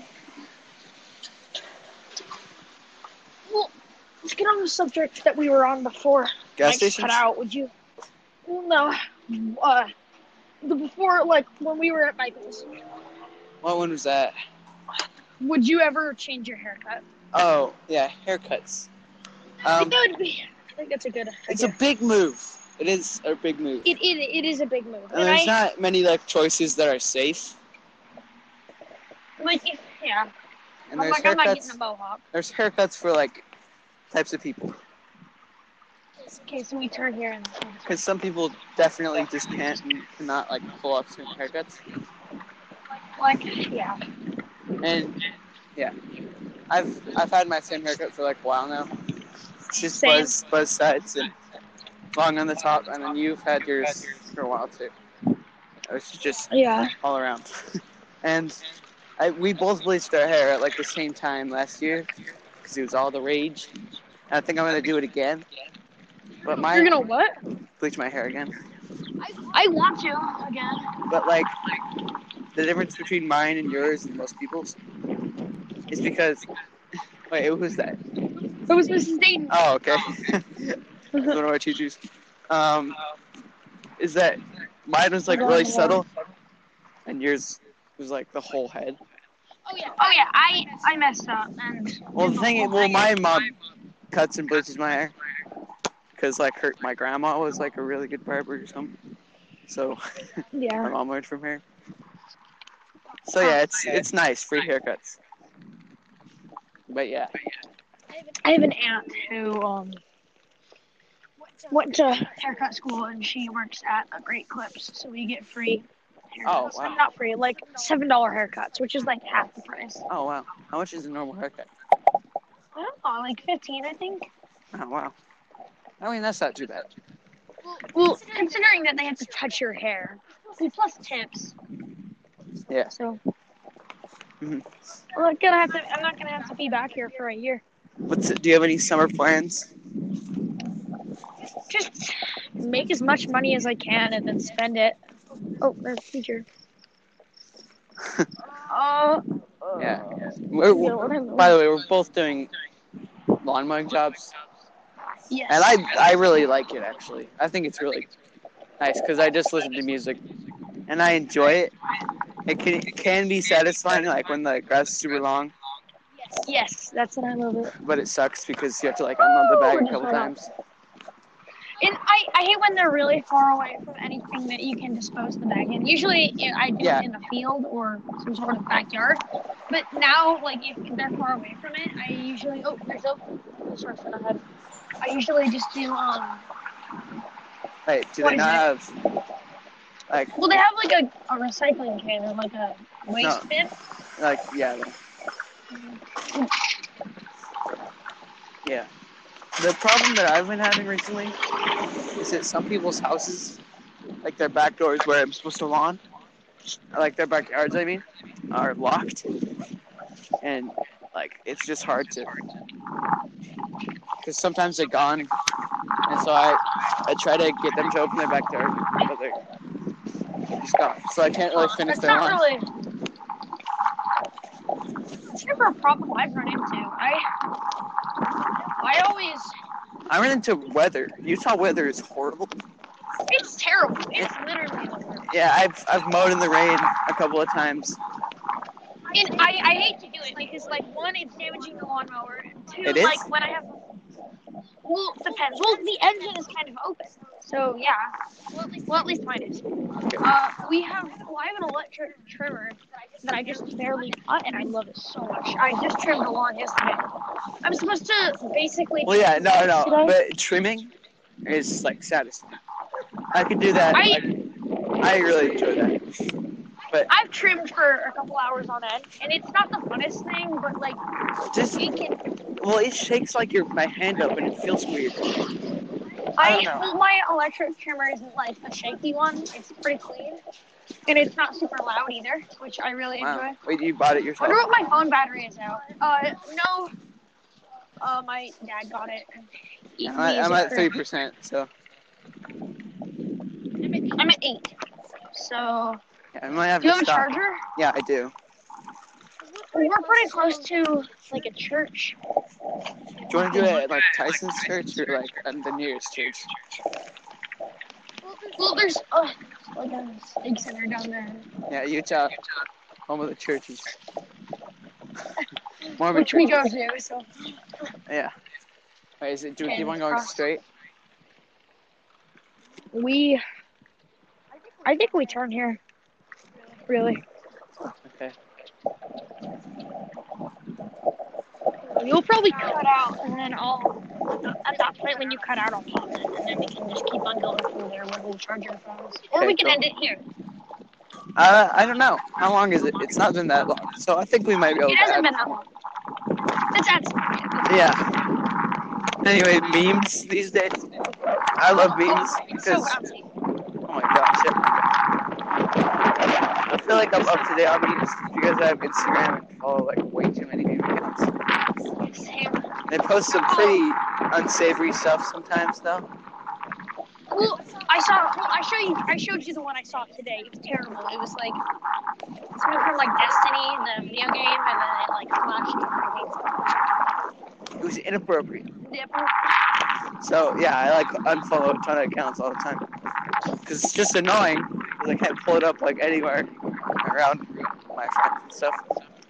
Speaker 2: Well, let's get on the subject that we were on before.
Speaker 1: Gas
Speaker 2: Mike's
Speaker 1: stations?
Speaker 2: cut out. Would you? Well, no. Uh, the before, like when we were at Michael's.
Speaker 1: What one was that?
Speaker 2: Would you ever change your haircut?
Speaker 1: Oh, yeah, haircuts.
Speaker 2: I
Speaker 1: Um,
Speaker 2: think that would be. I think that's a good
Speaker 1: it's a
Speaker 2: idea.
Speaker 1: big move. It is a big move.
Speaker 2: It, it, it is a big move.
Speaker 1: And
Speaker 2: And
Speaker 1: there's
Speaker 2: I,
Speaker 1: not many like choices that are safe.
Speaker 2: like, if, yeah.
Speaker 1: And
Speaker 2: I'm
Speaker 1: there's
Speaker 2: like, I'm not getting
Speaker 1: haircuts.
Speaker 2: a mohawk.
Speaker 1: There's haircuts for like types of people.
Speaker 2: Okay, so we turn here and.
Speaker 1: Because some people definitely just can't cannot like pull off certain haircuts.
Speaker 2: Like, yeah.
Speaker 1: And yeah, I've I've had my same haircut for like a while now. It's just
Speaker 2: Same.
Speaker 1: buzz buzz sides and long on the top, and then you've had yours for a while too. It's just
Speaker 2: Yeah.
Speaker 1: all around. And I, we both bleached our hair at like the same time last year because it was all the rage. And I think I'm gonna do it again. But my
Speaker 2: You're gonna what?
Speaker 1: bleach my hair again.
Speaker 2: I want to again.
Speaker 1: But like the difference between mine and yours and most people's is because wait, who's that?
Speaker 2: It was Missus Dayton.
Speaker 1: Oh, okay. That's one of our teachers. Um, is that mine was like really subtle, and yours was like the whole head.
Speaker 2: Oh yeah. Oh yeah. I I messed up and.
Speaker 1: Well, the thing is, well, my mom cuts and bleaches my hair because like her my grandma was like a really good barber or something. So my
Speaker 2: Yeah.
Speaker 1: mom learned from her. So yeah, it's it's nice, free haircuts. But yeah.
Speaker 2: I have an aunt who um went to haircut school and she works at a Great Clips, so we get free haircuts.
Speaker 1: Oh, wow.
Speaker 2: Not free, like seven dollar haircuts, which is like half the price.
Speaker 1: Oh wow. How much is a normal haircut?
Speaker 2: I don't know, like fifteen, I think.
Speaker 1: Oh wow. I mean that's not too bad.
Speaker 2: Well, considering that they have to touch your hair, well, plus tips.
Speaker 1: Yeah.
Speaker 2: So
Speaker 1: Mhm.
Speaker 2: I'm not gonna have to. I'm not gonna have to be back here for a year.
Speaker 1: What's do you have any summer plans?
Speaker 2: Just make as much money as I can and then spend it. Oh, there's a teacher. Uh,
Speaker 1: Yeah. We're,
Speaker 2: yeah,
Speaker 1: we're- by the way, we're both doing lawn mowing jobs,
Speaker 2: yes.
Speaker 1: and I I really like it actually. I think it's really nice because I just listen to music, and I enjoy it. It can it can be satisfying like when the grass is super long,
Speaker 2: Yes, that's what I love it.
Speaker 1: but it sucks because you have to like unload the bag a couple times.
Speaker 2: And I, I hate when they're really far away from anything that you can dispose the bag in. Usually I do
Speaker 1: Yeah.
Speaker 2: it in a field or some sort of backyard. But now, like, if they're far away from it, I usually, oh, there's a, there's a person ahead. I usually just do, um,
Speaker 1: Wait, do
Speaker 2: What
Speaker 1: they
Speaker 2: is
Speaker 1: not
Speaker 2: it?
Speaker 1: have like
Speaker 2: well, they have, like, a, a recycling can or, like, a waste
Speaker 1: No.
Speaker 2: bin.
Speaker 1: like yeah yeah? The problem that I've been having recently is that some people's houses, like their back doors where I'm supposed to lawn, like their backyards, I mean, are locked, and like it's just hard to, because sometimes they're gone, and so I I try to get them to open their backyard, but they're just gone, so I can't really
Speaker 2: Uh,
Speaker 1: finish
Speaker 2: that's
Speaker 1: their
Speaker 2: not
Speaker 1: lawn.
Speaker 2: really, it's never a problem I've run into. I, I always,
Speaker 1: I ran into weather. Utah weather is horrible.
Speaker 2: it's terrible. It's literally the worst.
Speaker 1: Yeah, I've I've mowed in the rain a couple of times.
Speaker 2: And I, I hate to do it because, like, one, it's damaging the lawnmower. And two,
Speaker 1: It is?
Speaker 2: like, when I have, well, it depends. Well, the engine is kind of open. So, yeah. Well, at least, well, at least mine is. Uh, we have, well, I have an electric trimmer that I just barely cut, and I love it so much. I just trimmed the lawn yesterday. I'm supposed to basically...
Speaker 1: Well, yeah, no, no,
Speaker 2: Today?
Speaker 1: but trimming is like satisfying. I could do that.
Speaker 2: I-
Speaker 1: like, I really enjoy that. But
Speaker 2: I've trimmed for a couple hours on end, and it's not the funnest thing, but, like,
Speaker 1: just
Speaker 2: it can...
Speaker 1: well, it shakes like your my hand up, and it feels weird. I
Speaker 2: I,
Speaker 1: don't know.
Speaker 2: well, my electric trimmer isn't like a shaky one. It's pretty clean. And it's not super loud either, which I really
Speaker 1: Wow.
Speaker 2: enjoy.
Speaker 1: Wait, you bought it
Speaker 2: I
Speaker 1: yourself?
Speaker 2: wonder what my phone battery is out. Uh, no. Uh, my dad got it. He,
Speaker 1: I'm at,
Speaker 2: he
Speaker 1: I'm
Speaker 2: used it
Speaker 1: at
Speaker 2: for-
Speaker 1: three percent, so
Speaker 2: I'm at, I'm at eight. So,
Speaker 1: yeah, I might have
Speaker 2: do you
Speaker 1: to
Speaker 2: have a
Speaker 1: stop.
Speaker 2: charger?
Speaker 1: Yeah, I do.
Speaker 2: We're pretty close to, like, a church.
Speaker 1: Do you want to do it at like Tyson's church or like at the nearest church?
Speaker 2: Well, there's, uh, like a steak center down there.
Speaker 1: Yeah, Utah, home of the churches. More of a
Speaker 2: Which we
Speaker 1: church.
Speaker 2: go to, so.
Speaker 1: Yeah. Wait, is it? Do we
Speaker 2: Okay,
Speaker 1: keep on going
Speaker 2: cross.
Speaker 1: straight?
Speaker 2: We, I think we turn here. Really.
Speaker 1: Okay.
Speaker 2: You'll probably cut out, and then I'll, at that point when you cut out, I'll pause it, and then we can just keep on going from there when we charge our phones. Or
Speaker 1: Okay,
Speaker 2: we can
Speaker 1: cool.
Speaker 2: end it here.
Speaker 1: Uh, I don't know. How long is it? It's not been that long, so I think we might be able
Speaker 2: It
Speaker 1: to.
Speaker 2: hasn't
Speaker 1: add-
Speaker 2: been that long. Let's add some.
Speaker 1: Yeah. Anyway, memes these days. I love memes
Speaker 2: It's so
Speaker 1: because
Speaker 2: bouncy.
Speaker 1: oh my gosh, yeah. I feel like I'm up to date on memes because I have Instagram and follow like way too many meme accounts.
Speaker 2: Same.
Speaker 1: They post some pretty unsavory stuff sometimes, though.
Speaker 2: Well, I saw. Well, I show you. I showed you the one I saw today. It was terrible. It was like something from like Destiny, the video game, and then it like flashed
Speaker 1: It was inappropriate.
Speaker 2: different.
Speaker 1: So yeah, I like unfollow a ton of accounts all the time because it's just annoying because I can't pull it up like anywhere around my friends and stuff.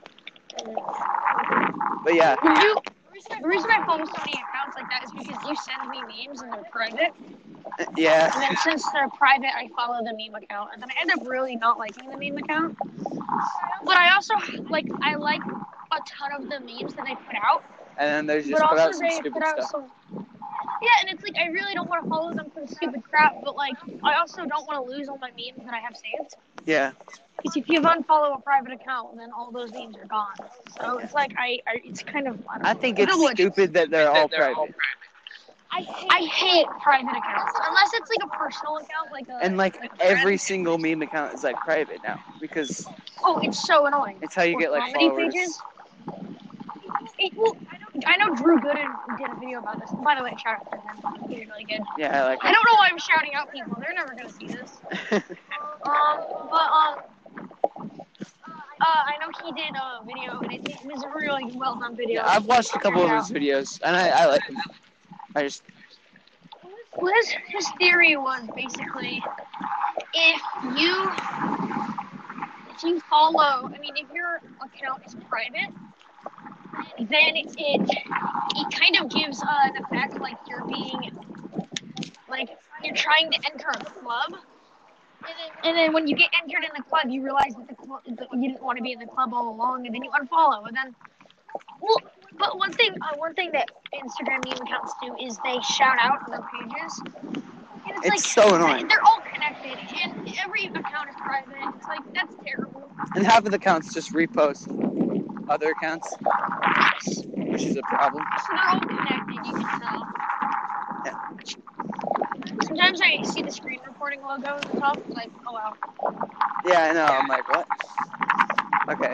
Speaker 1: But yeah,
Speaker 2: You. The reason I follow so many accounts like that is because you send me memes and they're private.
Speaker 1: yeah,
Speaker 2: And then since they're private, I follow the meme account. And then I end up really not liking the meme account. But I also, like, I like a ton of the memes that they put out.
Speaker 1: and then there's just
Speaker 2: But
Speaker 1: put out
Speaker 2: also
Speaker 1: some
Speaker 2: they
Speaker 1: stupid
Speaker 2: put out
Speaker 1: stuff.
Speaker 2: some... Yeah, and it's like, I really don't want to follow them for the stupid crap. But, like, I also don't want to lose all my memes that I have saved.
Speaker 1: Yeah,
Speaker 2: Because if you unfollow a private account, then all those memes are gone. So it's like, I, I it's kind of... I, don't
Speaker 1: I
Speaker 2: know,
Speaker 1: think
Speaker 2: a
Speaker 1: it's
Speaker 2: double-edged
Speaker 1: stupid that they're all private.
Speaker 2: I hate, I hate private accounts unless it's like a personal account, like a
Speaker 1: And like
Speaker 2: like a
Speaker 1: every
Speaker 2: friend.
Speaker 1: single meme account is like private now because
Speaker 2: Oh, it's so annoying.
Speaker 1: it's how you
Speaker 2: Or
Speaker 1: get like
Speaker 2: comedy
Speaker 1: followers.
Speaker 2: pages. It, well, I know Drew Gooden did a video about this. By the way, shout out to him. He's really good.
Speaker 1: Yeah, like
Speaker 2: I don't know why I'm shouting out people. They're never gonna see this. Um, but um, uh, I know he did a video, and it, it was a really well done video.
Speaker 1: yeah, I've watched a couple of his videos and I, I like him. I just
Speaker 2: Well, his, his theory was basically if you if you follow, I mean, if your account is private, then it it, it kind of gives uh, an effect like you're being like like you're trying to enter a club, and then when you get entered in the club, you realize that the club, that you didn't want to be in the club all along, and then you unfollow, and then well, but one thing, uh, one thing that Instagram meme accounts do is they shout out their pages. And it's,
Speaker 1: It's
Speaker 2: like,
Speaker 1: so annoying.
Speaker 2: They're all connected, and every account is private. It's like, that's terrible.
Speaker 1: And half of the accounts just repost other accounts,
Speaker 2: Yes.
Speaker 1: which is a problem.
Speaker 2: So they're all connected, you can tell.
Speaker 1: Yeah.
Speaker 2: Sometimes I see the screen recording logo at the top, like, oh wow.
Speaker 1: Yeah, I know. I'm like, what? Okay.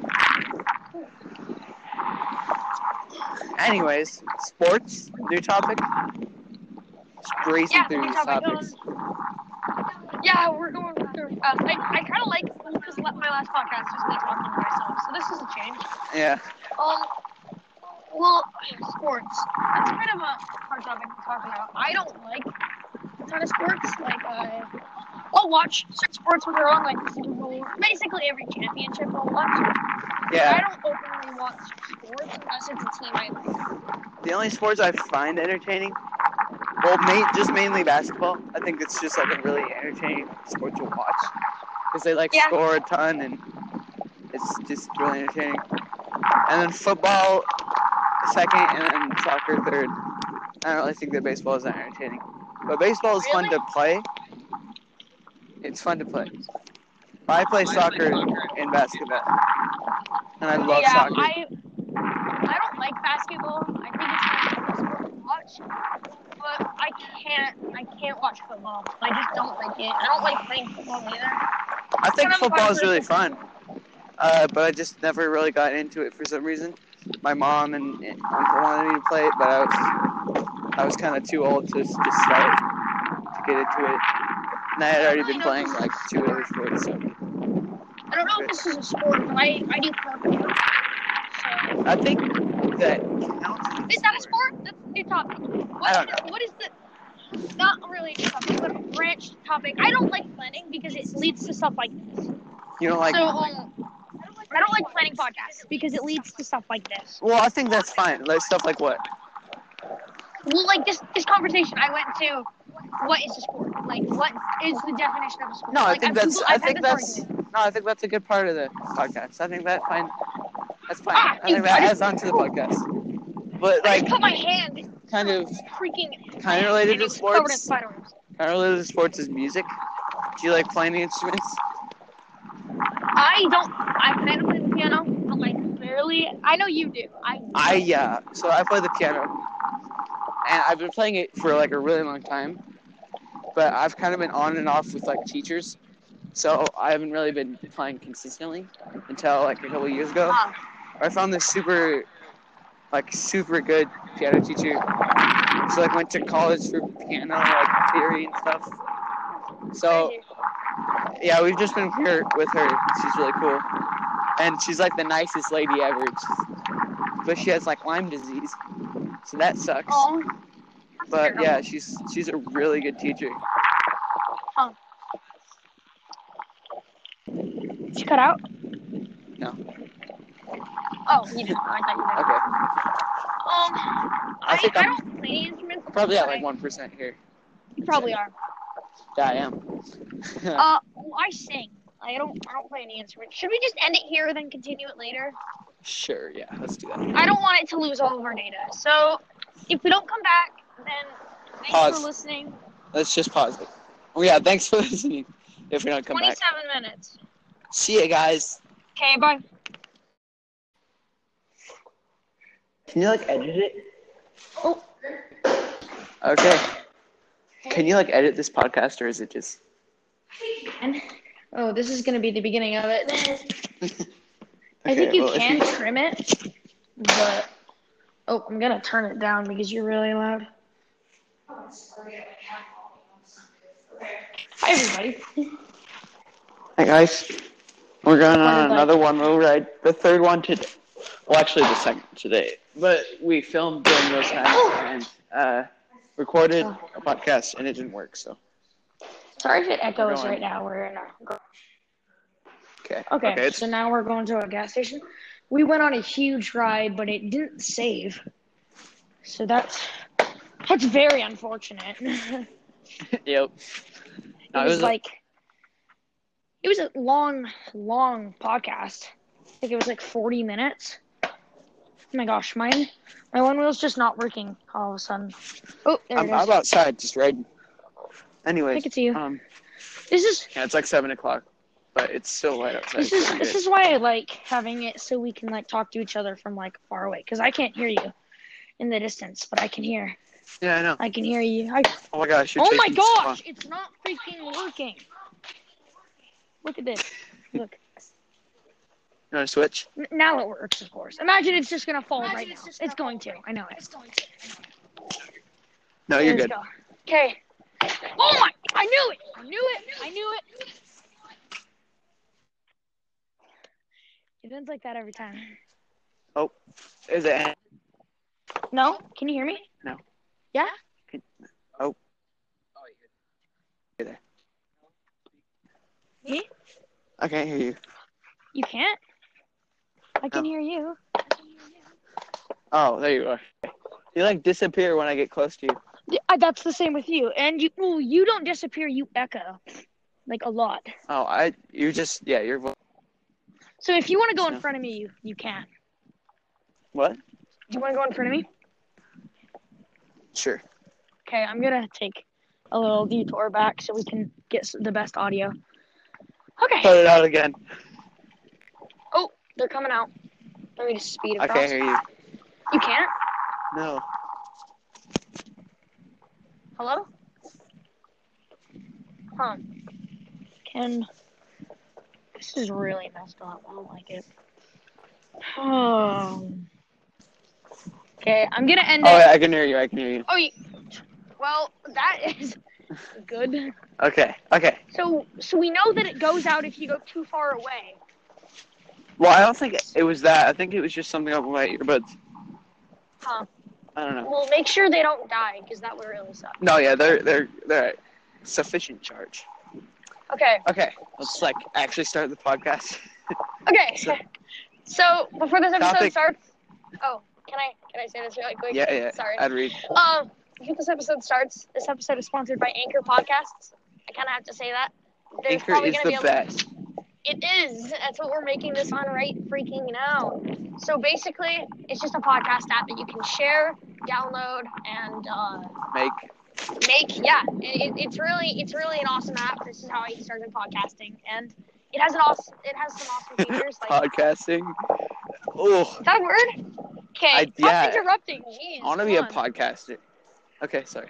Speaker 1: Anyways, sports, new topic. Just racing
Speaker 2: Yeah,
Speaker 1: through
Speaker 2: new
Speaker 1: these
Speaker 2: topic.
Speaker 1: topics.
Speaker 2: Um, yeah, we're going through. Um, I, I kind of like because my last podcast was me talking to myself, so this is a change.
Speaker 1: Yeah.
Speaker 2: Um, well, sports. That's kind of a hard topic to talk about. I don't like a ton of sports. Like, uh, I'll watch certain sports when they're on, like the Super Bowl. Basically, every championship I'll watch. But
Speaker 1: Yeah.
Speaker 2: I don't openly watch sports unless it's a team I like.
Speaker 1: The only sports I find entertaining, well, ma- just mainly basketball. I think it's just like a really entertaining sport to watch because they like
Speaker 2: Yeah.
Speaker 1: score a ton and it's just really entertaining. And then football second, and then soccer third. I don't really think that baseball is that entertaining, but baseball is fun
Speaker 2: Really?
Speaker 1: to play. It's fun to play. I play soccer and basketball, and I love
Speaker 2: yeah,
Speaker 1: soccer.
Speaker 2: I I don't like basketball. I think it's kind of a sport to watch, but I can't I can't watch football. I just don't like it. I don't like playing football either.
Speaker 1: I think
Speaker 2: Kind of
Speaker 1: football is
Speaker 2: fun
Speaker 1: really
Speaker 2: for-
Speaker 1: fun, uh, but I just never really got into it for some reason. My mom and and uncle wanted me to play it, but I was I was kind of too old to just start to get into it. And I had already been playing like two other sports. So.
Speaker 2: I don't know if this is a sport, but I, I do parkour. So
Speaker 1: I think that counts as a
Speaker 2: is that a sport? That's a new topic. What
Speaker 1: I don't
Speaker 2: is, what is the not really a new topic, but a branched topic. I don't like planning because it leads to stuff like this.
Speaker 1: You don't like.
Speaker 2: So um I don't like planning podcasts because it leads to stuff like this.
Speaker 1: Well, I think that's fine. Like stuff like what?
Speaker 2: Well, like this this conversation, I went to what is a sport? Like, what is the definition of a sport?
Speaker 1: No, I
Speaker 2: like,
Speaker 1: think
Speaker 2: I've
Speaker 1: that's.
Speaker 2: Googled-
Speaker 1: I
Speaker 2: I've had
Speaker 1: think
Speaker 2: this
Speaker 1: that's.
Speaker 2: argument.
Speaker 1: No, I think that's a good part of the podcast. I think that fine. That's fine.
Speaker 2: Ah,
Speaker 1: I think
Speaker 2: dude,
Speaker 1: that
Speaker 2: I
Speaker 1: adds
Speaker 2: just-
Speaker 1: on to the podcast. But
Speaker 2: I
Speaker 1: like,
Speaker 2: just put my hand
Speaker 1: kind of,
Speaker 2: freaking
Speaker 1: kind of related
Speaker 2: and
Speaker 1: to
Speaker 2: it was covered in
Speaker 1: sports.
Speaker 2: spiderwebs.
Speaker 1: Kind of related to sports is music. Do you like playing the instruments?
Speaker 2: I don't. I kind of play the piano, but like barely. I know you do. I.
Speaker 1: I yeah. So I play the piano, and I've been playing it for like a really long time. But I've kind of been on and off with like teachers, so I haven't really been playing consistently until like a couple of years ago.
Speaker 2: Wow.
Speaker 1: I found this super, like super good piano teacher. So like went to college for piano like theory and stuff. So
Speaker 2: Crazy.
Speaker 1: yeah, we've just been here with her. She's really cool, and she's like the nicest lady ever. She's, but she has like Lyme disease, so that sucks.
Speaker 2: Oh.
Speaker 1: But yeah, she's she's a really good teacher.
Speaker 2: Huh. Did you cut out?
Speaker 1: No.
Speaker 2: Oh, you did. I thought you did.
Speaker 1: Okay.
Speaker 2: Um, I,
Speaker 1: I think
Speaker 2: I
Speaker 1: I'm
Speaker 2: don't play any instruments.
Speaker 1: probably at
Speaker 2: but
Speaker 1: like
Speaker 2: I-
Speaker 1: one percent here.
Speaker 2: You probably are.
Speaker 1: Yeah, I am.
Speaker 2: Uh, well, I sing. I don't. I don't play any instruments. Should we just end it here, then continue it later?
Speaker 1: Sure. Yeah. Let's do that.
Speaker 2: I don't want it to lose all of our data. So, if we don't come back, then thanks
Speaker 1: Pause.
Speaker 2: for listening.
Speaker 1: Let's just pause it. Oh yeah. Thanks for listening. If we don't come back.
Speaker 2: Twenty-seven minutes.
Speaker 1: See ya, guys.
Speaker 2: Okay, bye.
Speaker 1: Can you like edit it?
Speaker 2: Oh.
Speaker 1: Okay. Can you like edit this podcast, or is it just?
Speaker 2: Oh, this is gonna be the beginning of it.
Speaker 1: Okay,
Speaker 2: I think you
Speaker 1: well, if
Speaker 2: can
Speaker 1: you-
Speaker 2: trim it, but oh, I'm gonna turn it down because you're really loud. Hi, everybody.
Speaker 1: Hi guys. We're going
Speaker 2: What
Speaker 1: on
Speaker 2: did I-
Speaker 1: another one wheel ride. The third one today. Well, actually, the second today. But we filmed during those times and uh, recorded
Speaker 2: Oh.
Speaker 1: a podcast, and it didn't work. So
Speaker 2: Sorry if it echoes
Speaker 1: going.
Speaker 2: right now. We're in a
Speaker 1: okay.
Speaker 2: okay.
Speaker 1: Okay. It's,
Speaker 2: So now we're going to a gas station. We went on a huge ride, but it didn't save. So that's that's very unfortunate.
Speaker 1: Yep.
Speaker 2: It
Speaker 1: No, it
Speaker 2: was,
Speaker 1: was
Speaker 2: like, it was a long, long podcast. I think it was like forty minutes. Oh my gosh, mine, my one wheel's just not working all of a sudden. Oh, there
Speaker 1: I'm,
Speaker 2: it is.
Speaker 1: I'm outside just riding. Anyways,
Speaker 2: I can see you.
Speaker 1: um,
Speaker 2: This is
Speaker 1: yeah, it's like seven o'clock, but it's still light outside.
Speaker 2: this is this is why I like having it so we can like talk to each other from like far away because I can't hear you in the distance, but I can hear.
Speaker 1: Yeah, I know.
Speaker 2: I can hear you. I,
Speaker 1: Oh my gosh! You're
Speaker 2: oh my
Speaker 1: taking so long.
Speaker 2: gosh! It's not freaking working. Look at this. Look.
Speaker 1: You want to switch?
Speaker 2: N- Now it works, of course. Imagine it's just gonna fall right now. It's going to. I know it. It's going to.
Speaker 1: No, you're good.
Speaker 2: Okay. Oh my! I knew it! I knew it! I knew it! It ends like that every time.
Speaker 1: Oh, is it?
Speaker 2: No? Can you hear me?
Speaker 1: No.
Speaker 2: Yeah?
Speaker 1: Can, oh. You're there.
Speaker 2: Me?
Speaker 1: I can't hear you.
Speaker 2: You can't? I can
Speaker 1: No.
Speaker 2: hear you.
Speaker 1: Oh, there you are. You like disappear when I get close to you.
Speaker 2: Yeah, uh, that's the same with you. And you, well, you don't disappear. You echo, like a lot.
Speaker 1: Oh, I. You just. Yeah, your voice.
Speaker 2: So if you want to go in
Speaker 1: No.
Speaker 2: front of me, you you can.
Speaker 1: What?
Speaker 2: Do you want to go in front of me?
Speaker 1: Sure.
Speaker 2: Okay, I'm gonna take a little detour back so we can get s- the best audio. Okay.
Speaker 1: Put it out again.
Speaker 2: Oh, they're coming out. Let me just speed
Speaker 1: I
Speaker 2: across.
Speaker 1: can't hear you.
Speaker 2: You can't?
Speaker 1: No.
Speaker 2: Hello? Huh. Can... This is really messed up. I don't like it. Oh. Okay, I'm gonna end
Speaker 1: Oh,
Speaker 2: it.
Speaker 1: yeah, I can hear you. I can hear you.
Speaker 2: Oh, you... Well, that is good.
Speaker 1: Okay. Okay.
Speaker 2: So, so we know that it goes out if you go too far away.
Speaker 1: Well, I don't think it was that. I think it was just something up with my earbuds.
Speaker 2: Huh.
Speaker 1: I don't know.
Speaker 2: Well, make sure they don't die, because that would really suck.
Speaker 1: No, yeah, they're they're they're at sufficient charge.
Speaker 2: Okay.
Speaker 1: Okay, let's like actually start the podcast.
Speaker 2: Okay.
Speaker 1: So-
Speaker 2: So, before this episode
Speaker 1: Topic.
Speaker 2: starts... Oh, can I can I say this really quick?
Speaker 1: Yeah, yeah.
Speaker 2: Sorry.
Speaker 1: I'd read.
Speaker 2: Um, before this episode starts, this episode is sponsored by Anchor Podcasts. I kind of have to say that. There's
Speaker 1: Anchor
Speaker 2: probably
Speaker 1: is
Speaker 2: gonna
Speaker 1: the
Speaker 2: be a
Speaker 1: best.
Speaker 2: It is. That's what we're making this on right freaking now. So basically, it's just a podcast app that you can share, download, and uh,
Speaker 1: Make.
Speaker 2: make. Yeah, it, it's really, it's really an awesome app. This is how I started podcasting, and it has an awesome, it has some awesome features. Like,
Speaker 1: Podcasting. Oh,
Speaker 2: is that a word? Okay,
Speaker 1: I-
Speaker 2: stop
Speaker 1: yeah.
Speaker 2: interrupting. Jeez,
Speaker 1: I want to be a
Speaker 2: come on.
Speaker 1: podcaster. Okay, sorry.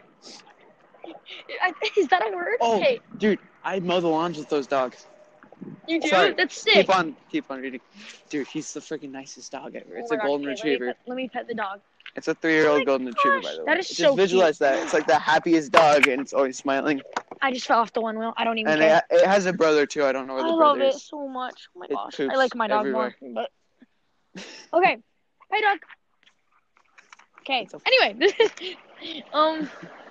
Speaker 2: I- Is that a word?
Speaker 1: Oh,
Speaker 2: Okay,
Speaker 1: dude, I mow the lawns with those dogs.
Speaker 2: you do.
Speaker 1: sorry.
Speaker 2: That's sick.
Speaker 1: Keep on, keep on reading. Dude, he's the freaking nicest dog ever. It's
Speaker 2: Oh
Speaker 1: a
Speaker 2: my gosh,
Speaker 1: golden
Speaker 2: okay, let me
Speaker 1: retriever.
Speaker 2: pet- Let me pet the dog.
Speaker 1: It's a three-year-old
Speaker 2: Oh my
Speaker 1: golden retriever, by
Speaker 2: gosh,
Speaker 1: the way.
Speaker 2: that is
Speaker 1: Just
Speaker 2: so
Speaker 1: visualize
Speaker 2: cute.
Speaker 1: that. It's like the happiest dog, and it's always smiling.
Speaker 2: I just fell off the one wheel. I don't even
Speaker 1: And
Speaker 2: care.
Speaker 1: it, it has a brother too. I don't know where
Speaker 2: I
Speaker 1: the
Speaker 2: love
Speaker 1: brother
Speaker 2: it
Speaker 1: is.
Speaker 2: so much. Oh my
Speaker 1: It
Speaker 2: gosh. I
Speaker 1: poops
Speaker 2: like my dog
Speaker 1: everywhere.
Speaker 2: more. But okay. Hey dog. Okay.
Speaker 1: It's a-
Speaker 2: Anyway, um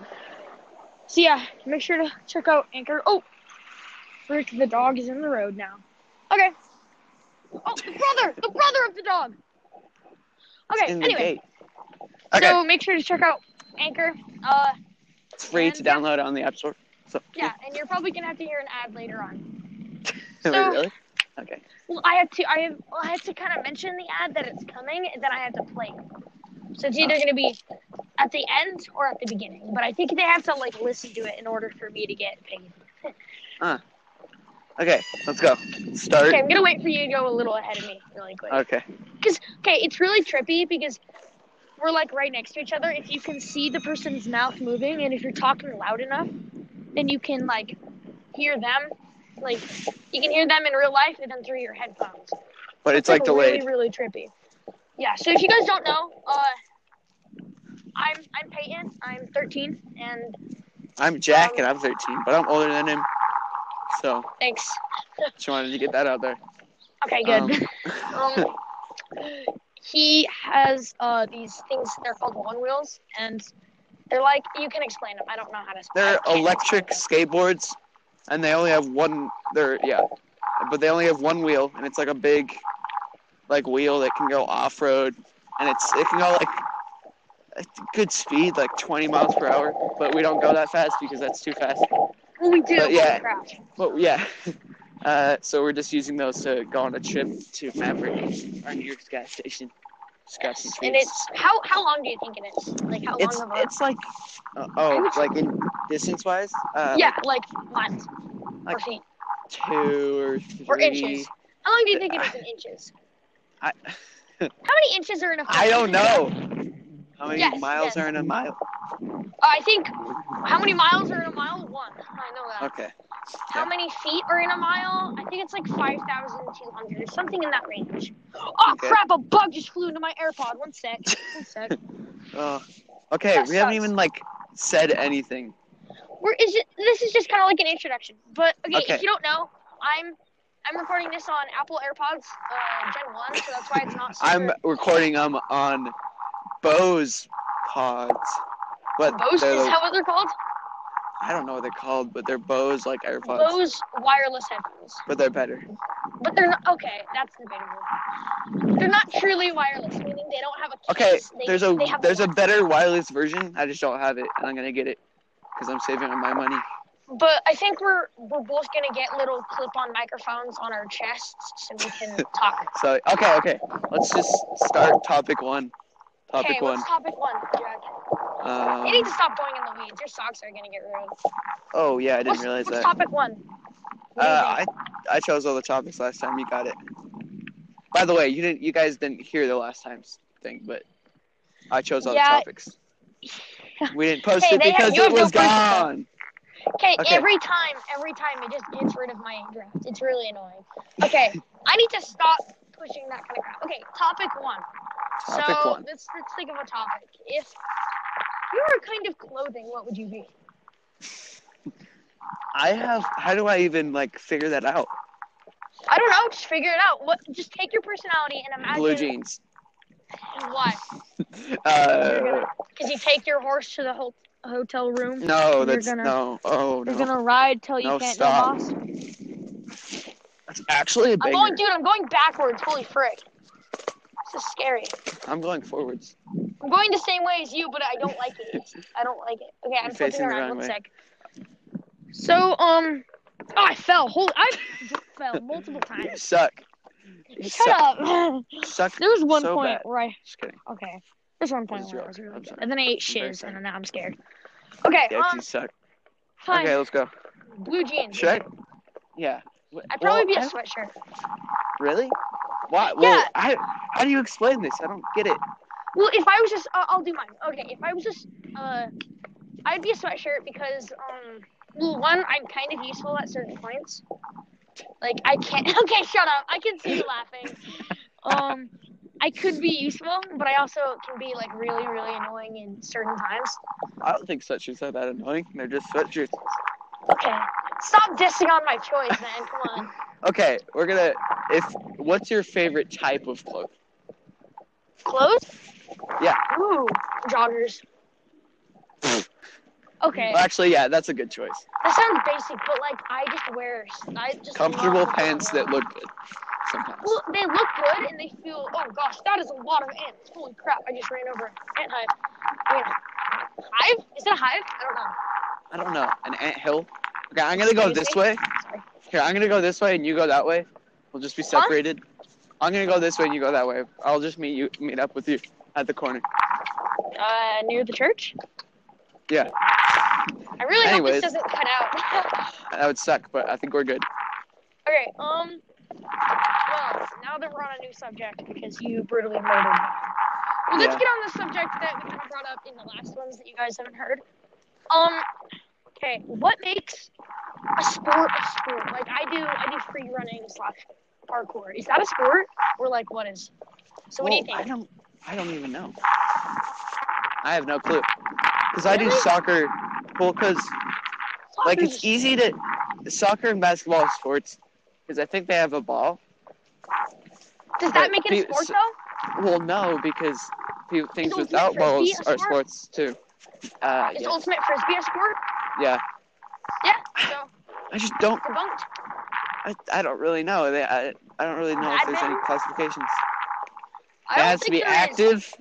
Speaker 2: so yeah, make sure to check out Anchor. Oh, frick, the dog is in the road now. Okay. Oh, the brother! The brother of the dog!
Speaker 1: It's
Speaker 2: Okay,
Speaker 1: in the
Speaker 2: anyway.
Speaker 1: gate. Okay,
Speaker 2: So make sure to check out Anchor. Uh
Speaker 1: it's free
Speaker 2: and
Speaker 1: to
Speaker 2: yeah.
Speaker 1: download on the App Store. So
Speaker 2: yeah, and you're probably gonna have to hear an ad later on.
Speaker 1: Wait,
Speaker 2: So-
Speaker 1: really? Okay.
Speaker 2: Well, I have to. I have. Well, I have to kind of mention the ad that it's coming, and then I have to play it. So it's either going to be at the end or at the beginning. But I think they have to like listen to it in order for me to get paid.
Speaker 1: Okay, let's go. Start.
Speaker 2: Okay, I'm gonna wait for you to go a little ahead of me, really quick.
Speaker 1: Okay.
Speaker 2: Because okay, it's really trippy because we're like right next to each other. If you can see the person's mouth moving, and if you're talking loud enough, then you can like hear them. Like you can hear them in real life, and then through your headphones.
Speaker 1: But it's like delayed.
Speaker 2: Really, really trippy. Yeah. So if you guys don't know, uh, I'm I'm Peyton. I'm thirteen, and
Speaker 1: I'm Jack
Speaker 2: um,
Speaker 1: and I'm thirteen, but I'm older than him. So
Speaker 2: thanks.
Speaker 1: just wanted to get that out there.
Speaker 2: Okay, good. Um, he has uh these things. They're called one wheels, and they're like you can explain them. I don't know how to.
Speaker 1: They're
Speaker 2: I can't
Speaker 1: electric
Speaker 2: explain
Speaker 1: skateboards, and they only have one. They're yeah, but they only have one wheel, and it's like a big, like wheel that can go off road, and it's it can go like a good speed, like twenty miles per hour, but we don't go that fast because that's too fast.
Speaker 2: Well, we do.
Speaker 1: But yeah.
Speaker 2: Holy crap.
Speaker 1: Well, yeah. Uh, so we're just using those to go on a trip to Maverick, our nearest gas station. Just got some
Speaker 2: Yes. And
Speaker 1: treats.
Speaker 2: it's how how long do you think it is? Like how
Speaker 1: It's
Speaker 2: long of a
Speaker 1: it's like uh, oh like in distance wise. Uh,
Speaker 2: yeah, like miles
Speaker 1: Like-
Speaker 2: or feet
Speaker 1: two or three.
Speaker 2: or inches. How long do you think it is in inches?
Speaker 1: I
Speaker 2: How many inches are in a foot?
Speaker 1: I don't know. How many
Speaker 2: Yes,
Speaker 1: miles
Speaker 2: yes.
Speaker 1: are in a mile?
Speaker 2: Uh, I think how many miles are in a mile? One. I know that.
Speaker 1: Okay.
Speaker 2: How many feet are in a mile? I think it's like five thousand two hundred or something in that range. Oh
Speaker 1: Okay.
Speaker 2: crap! A bug just flew into my AirPod. One sec. One sec.
Speaker 1: Oh. Okay.
Speaker 2: That
Speaker 1: we haven't
Speaker 2: sucks.
Speaker 1: even like said anything.
Speaker 2: Where is it? This is just kind of like an introduction. But okay,
Speaker 1: Okay.
Speaker 2: if you don't know, I'm I'm recording this on Apple AirPods uh, Gen One, so that's why it's not super.
Speaker 1: I'm recording them on Bose Pods. But
Speaker 2: Bose?
Speaker 1: they're
Speaker 2: Is
Speaker 1: the-
Speaker 2: that what they're called?
Speaker 1: I don't know what they're called, but they're Bose like AirPods.
Speaker 2: Bose wireless headphones.
Speaker 1: But they're better.
Speaker 2: But they're not okay. That's debatable. They're not truly wireless, meaning they don't have a
Speaker 1: Okay,
Speaker 2: case. They,
Speaker 1: there's a
Speaker 2: they have
Speaker 1: there's a
Speaker 2: Wi-Fi.
Speaker 1: better wireless version. I just don't have it, and I'm gonna get it because I'm saving on my money.
Speaker 2: But I think we're we're both gonna get little clip-on microphones on our chests so we can talk.
Speaker 1: So okay, okay, let's just start topic one. Topic
Speaker 2: Okay,
Speaker 1: one.
Speaker 2: what's topic one, Jack?
Speaker 1: Um,
Speaker 2: You need to stop going in the weeds. Your socks are gonna get ruined.
Speaker 1: oh yeah, I didn't
Speaker 2: What's,
Speaker 1: realize
Speaker 2: what's
Speaker 1: that.
Speaker 2: topic one? What do you
Speaker 1: Uh,
Speaker 2: think?
Speaker 1: I I chose all the topics last time. You got it. By the way, you didn't. You guys didn't hear the last time's thing, but I chose all
Speaker 2: Yeah.
Speaker 1: the topics. We didn't post
Speaker 2: Hey,
Speaker 1: it
Speaker 2: they have-
Speaker 1: because
Speaker 2: you
Speaker 1: it
Speaker 2: have no
Speaker 1: was
Speaker 2: proof of that.
Speaker 1: gone.
Speaker 2: Okay,
Speaker 1: Okay.
Speaker 2: every time, every time it just gets rid of my draft. It's really annoying. Okay, I need to stop pushing that kind of crap. Okay, topic one.
Speaker 1: Topic
Speaker 2: so
Speaker 1: one.
Speaker 2: let's let's think of a topic. If you were a kind of clothing, what would you be?
Speaker 1: I have. How do I even like figure that out?
Speaker 2: I don't know. Just figure it out. What? Just take your personality and imagine.
Speaker 1: Blue jeans.
Speaker 2: Why?
Speaker 1: Uh,
Speaker 2: Because you take your horse to the ho- hotel room.
Speaker 1: no,
Speaker 2: You're
Speaker 1: that's
Speaker 2: gonna-
Speaker 1: no. Oh
Speaker 2: You're
Speaker 1: no.
Speaker 2: gonna ride till you
Speaker 1: No,
Speaker 2: can't
Speaker 1: stop.
Speaker 2: no boss.
Speaker 1: That's actually a
Speaker 2: I'm
Speaker 1: banger.
Speaker 2: going, dude. I'm going backwards. Holy frick! This is scary.
Speaker 1: I'm going forwards.
Speaker 2: I'm going the same way as you, but I don't like it. I don't like it. Okay, I'm
Speaker 1: You're
Speaker 2: flipping
Speaker 1: facing the
Speaker 2: around.
Speaker 1: wrong
Speaker 2: One
Speaker 1: way.
Speaker 2: sec. So, um, oh, I fell. Holy, I fell multiple
Speaker 1: You
Speaker 2: times.
Speaker 1: suck. You
Speaker 2: Shut
Speaker 1: suck.
Speaker 2: up.
Speaker 1: You suck.
Speaker 2: There was one
Speaker 1: so
Speaker 2: point
Speaker 1: bad.
Speaker 2: where I
Speaker 1: Just kidding.
Speaker 2: okay. There's one point
Speaker 1: was
Speaker 2: where I
Speaker 1: wrong.
Speaker 2: was really
Speaker 1: I'm
Speaker 2: good,
Speaker 1: sorry.
Speaker 2: and then I ate
Speaker 1: I'm very
Speaker 2: shiz,
Speaker 1: sorry.
Speaker 2: and now I'm scared. Okay,
Speaker 1: Yeah, 'cause
Speaker 2: um,
Speaker 1: you suck.
Speaker 2: fine.
Speaker 1: Okay, let's go.
Speaker 2: Blue jeans.
Speaker 1: Should I? Yeah.
Speaker 2: I'd probably
Speaker 1: Well,
Speaker 2: be a
Speaker 1: I-
Speaker 2: sweatshirt.
Speaker 1: Really? Why? Well,
Speaker 2: Yeah.
Speaker 1: I, how do you explain this? I don't get it.
Speaker 2: Well, if I was just, uh, I'll do mine. Okay, if I was just, uh, I'd be a sweatshirt because, um, well, one, I'm kind of useful at certain points. Like, I can't, okay, shut up. I can see you laughing. Um, I could be useful, but I also can be, like, really, really annoying in certain times.
Speaker 1: I don't think sweatshirts are that annoying. They're just sweatshirts.
Speaker 2: Okay. Stop dissing on my choice, man. Come on.
Speaker 1: Okay, we're gonna. If what's your favorite type of clothes?
Speaker 2: Clothes?
Speaker 1: Yeah.
Speaker 2: Ooh, joggers. Okay.
Speaker 1: Well, actually, yeah, that's a good choice.
Speaker 2: That sounds basic, but, like, I just wear, I just
Speaker 1: Comfortable
Speaker 2: love to put
Speaker 1: pants
Speaker 2: on
Speaker 1: that
Speaker 2: one.
Speaker 1: look good. Sometimes.
Speaker 2: Well, they look good and they feel. Oh gosh, that is a lot of ants. Holy crap! I just ran over an ant hive. Wait, hive? Is it a hive? I don't know.
Speaker 1: I don't know. An ant hill. Okay, I'm gonna go
Speaker 2: Excuse
Speaker 1: this
Speaker 2: me?
Speaker 1: way.
Speaker 2: Sorry.
Speaker 1: Here, I'm gonna go this way and you go that way. We'll just be
Speaker 2: Huh?
Speaker 1: separated. I'm gonna go this way and you go that way. I'll just meet you, meet up with you at the corner.
Speaker 2: Uh, near the church.
Speaker 1: Yeah,
Speaker 2: I really
Speaker 1: Anyways.
Speaker 2: hope this doesn't cut out.
Speaker 1: that would suck, but I think we're good.
Speaker 2: Okay. Um. Well, now that we're on a new subject because you brutally murdered me. Well, let's
Speaker 1: Yeah.
Speaker 2: get on the subject that we kind of brought up in the last ones that you guys haven't heard. Um. Okay. What makes a sport a sport? Like I do, I do free running slash parkour. Is that a sport or like what is? So what do you
Speaker 1: Well,
Speaker 2: think?
Speaker 1: I don't. I don't even know. I have no clue. Cause I do
Speaker 2: Really?
Speaker 1: soccer. Well, cause like
Speaker 2: Soccer's
Speaker 1: it's
Speaker 2: a
Speaker 1: easy to soccer and basketball are sports. Cause I think they have a ball.
Speaker 2: Does that
Speaker 1: but
Speaker 2: make it a
Speaker 1: pe-
Speaker 2: sport
Speaker 1: so-
Speaker 2: though?
Speaker 1: Well, no, because pe- things
Speaker 2: Ultimate
Speaker 1: without
Speaker 2: Frisbee
Speaker 1: balls
Speaker 2: a
Speaker 1: are
Speaker 2: sport?
Speaker 1: sports too. Uh,
Speaker 2: Is
Speaker 1: yeah.
Speaker 2: ultimate frisbee a sport?
Speaker 1: yeah.
Speaker 2: Yeah. So
Speaker 1: I just don't.
Speaker 2: debunked.
Speaker 1: I, I don't really know. They, I, I don't really know if there's any
Speaker 2: Badminton?
Speaker 1: classifications.
Speaker 2: I
Speaker 1: It
Speaker 2: don't
Speaker 1: has to
Speaker 2: think
Speaker 1: be
Speaker 2: there is.
Speaker 1: active,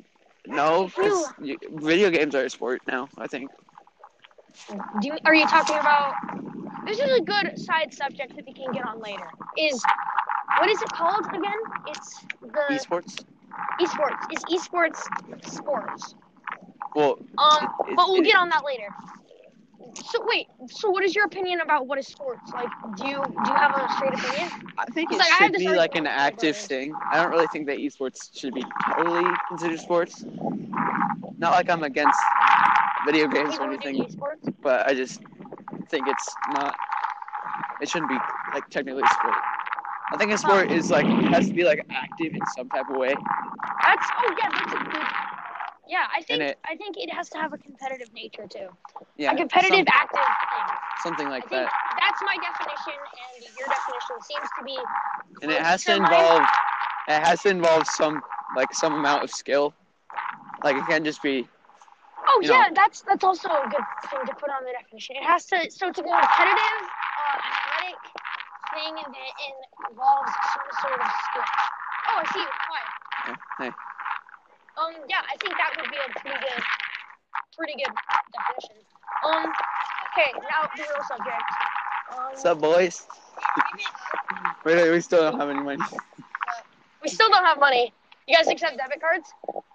Speaker 1: No,
Speaker 2: If you,
Speaker 1: because video games are a sport now, I think.
Speaker 2: do you, are you talking about? This is a good side subject that we can get on later. Is what is it called again? It's the
Speaker 1: Esports?
Speaker 2: esports. Is esports sports?
Speaker 1: Well,
Speaker 2: Um,
Speaker 1: it, it,
Speaker 2: but we'll
Speaker 1: it,
Speaker 2: get on that later. So wait, so what is your opinion about what is sports? Like, do you do you have a straight opinion?
Speaker 1: I think it
Speaker 2: It's like, I have
Speaker 1: should
Speaker 2: this
Speaker 1: be like an
Speaker 2: argument with my
Speaker 1: active
Speaker 2: brothers.
Speaker 1: thing. I don't really think that esports should be totally considered sports. Not like I'm against video games
Speaker 2: People
Speaker 1: or
Speaker 2: who do
Speaker 1: anything,
Speaker 2: esports.
Speaker 1: but I just think it's not. It shouldn't be like technically a sport. I think a sport is like has to be like active in some type of way.
Speaker 2: That's oh yeah, that's a good. Yeah, I think
Speaker 1: it-
Speaker 2: I think it has to have a competitive nature too.
Speaker 1: Yeah,
Speaker 2: a competitive,
Speaker 1: some-
Speaker 2: active thing.
Speaker 1: something
Speaker 2: I
Speaker 1: like
Speaker 2: think
Speaker 1: that.
Speaker 2: that's my definition, and your definition seems to be.
Speaker 1: And it
Speaker 2: close
Speaker 1: has to
Speaker 2: mine.
Speaker 1: involve. It has to involve some like some amount of skill. Like it can't just be.
Speaker 2: Oh
Speaker 1: you
Speaker 2: yeah,
Speaker 1: know.
Speaker 2: that's that's also a good thing to put on the definition. It has to so it's a competitive, uh, athletic thing that involves some sort of skill. Oh, I see you. Why?
Speaker 1: Yeah, hey.
Speaker 2: Um, yeah, I think that would be a pretty good, pretty good definition. Um, okay, now the real subject. Um,
Speaker 1: What's up, boys? we, we still don't have any money.
Speaker 2: we still don't have money. You guys accept debit cards?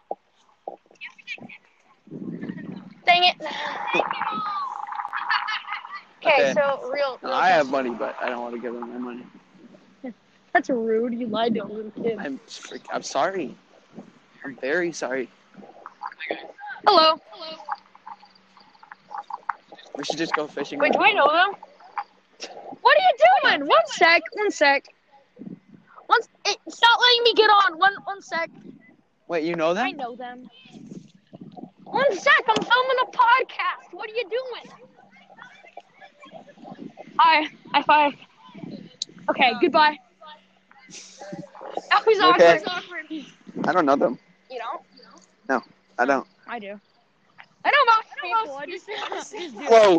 Speaker 2: Dang it. Okay,
Speaker 1: Okay.
Speaker 2: so real.
Speaker 1: No,
Speaker 2: real
Speaker 1: I have
Speaker 2: question.
Speaker 1: money, but I don't want to give them my money.
Speaker 2: That's rude. You lied to a little kid.
Speaker 1: I'm freak. I'm sorry. I'm very sorry.
Speaker 2: Hello. Hello.
Speaker 1: We should just go fishing.
Speaker 2: Wait, do I know them? What are you doing? One sec. One sec. One. It, stop letting me get on. One. One sec.
Speaker 1: Wait, you know
Speaker 2: I
Speaker 1: them?
Speaker 2: know them. One sec. I'm filming a podcast. What are you doing? Hi. High five. Okay. Goodbye. That was
Speaker 1: Okay.
Speaker 2: awkward.
Speaker 1: I don't know them.
Speaker 2: You don't?
Speaker 1: No, I don't.
Speaker 2: I do. I know most people. I just, I just do.
Speaker 1: Whoa.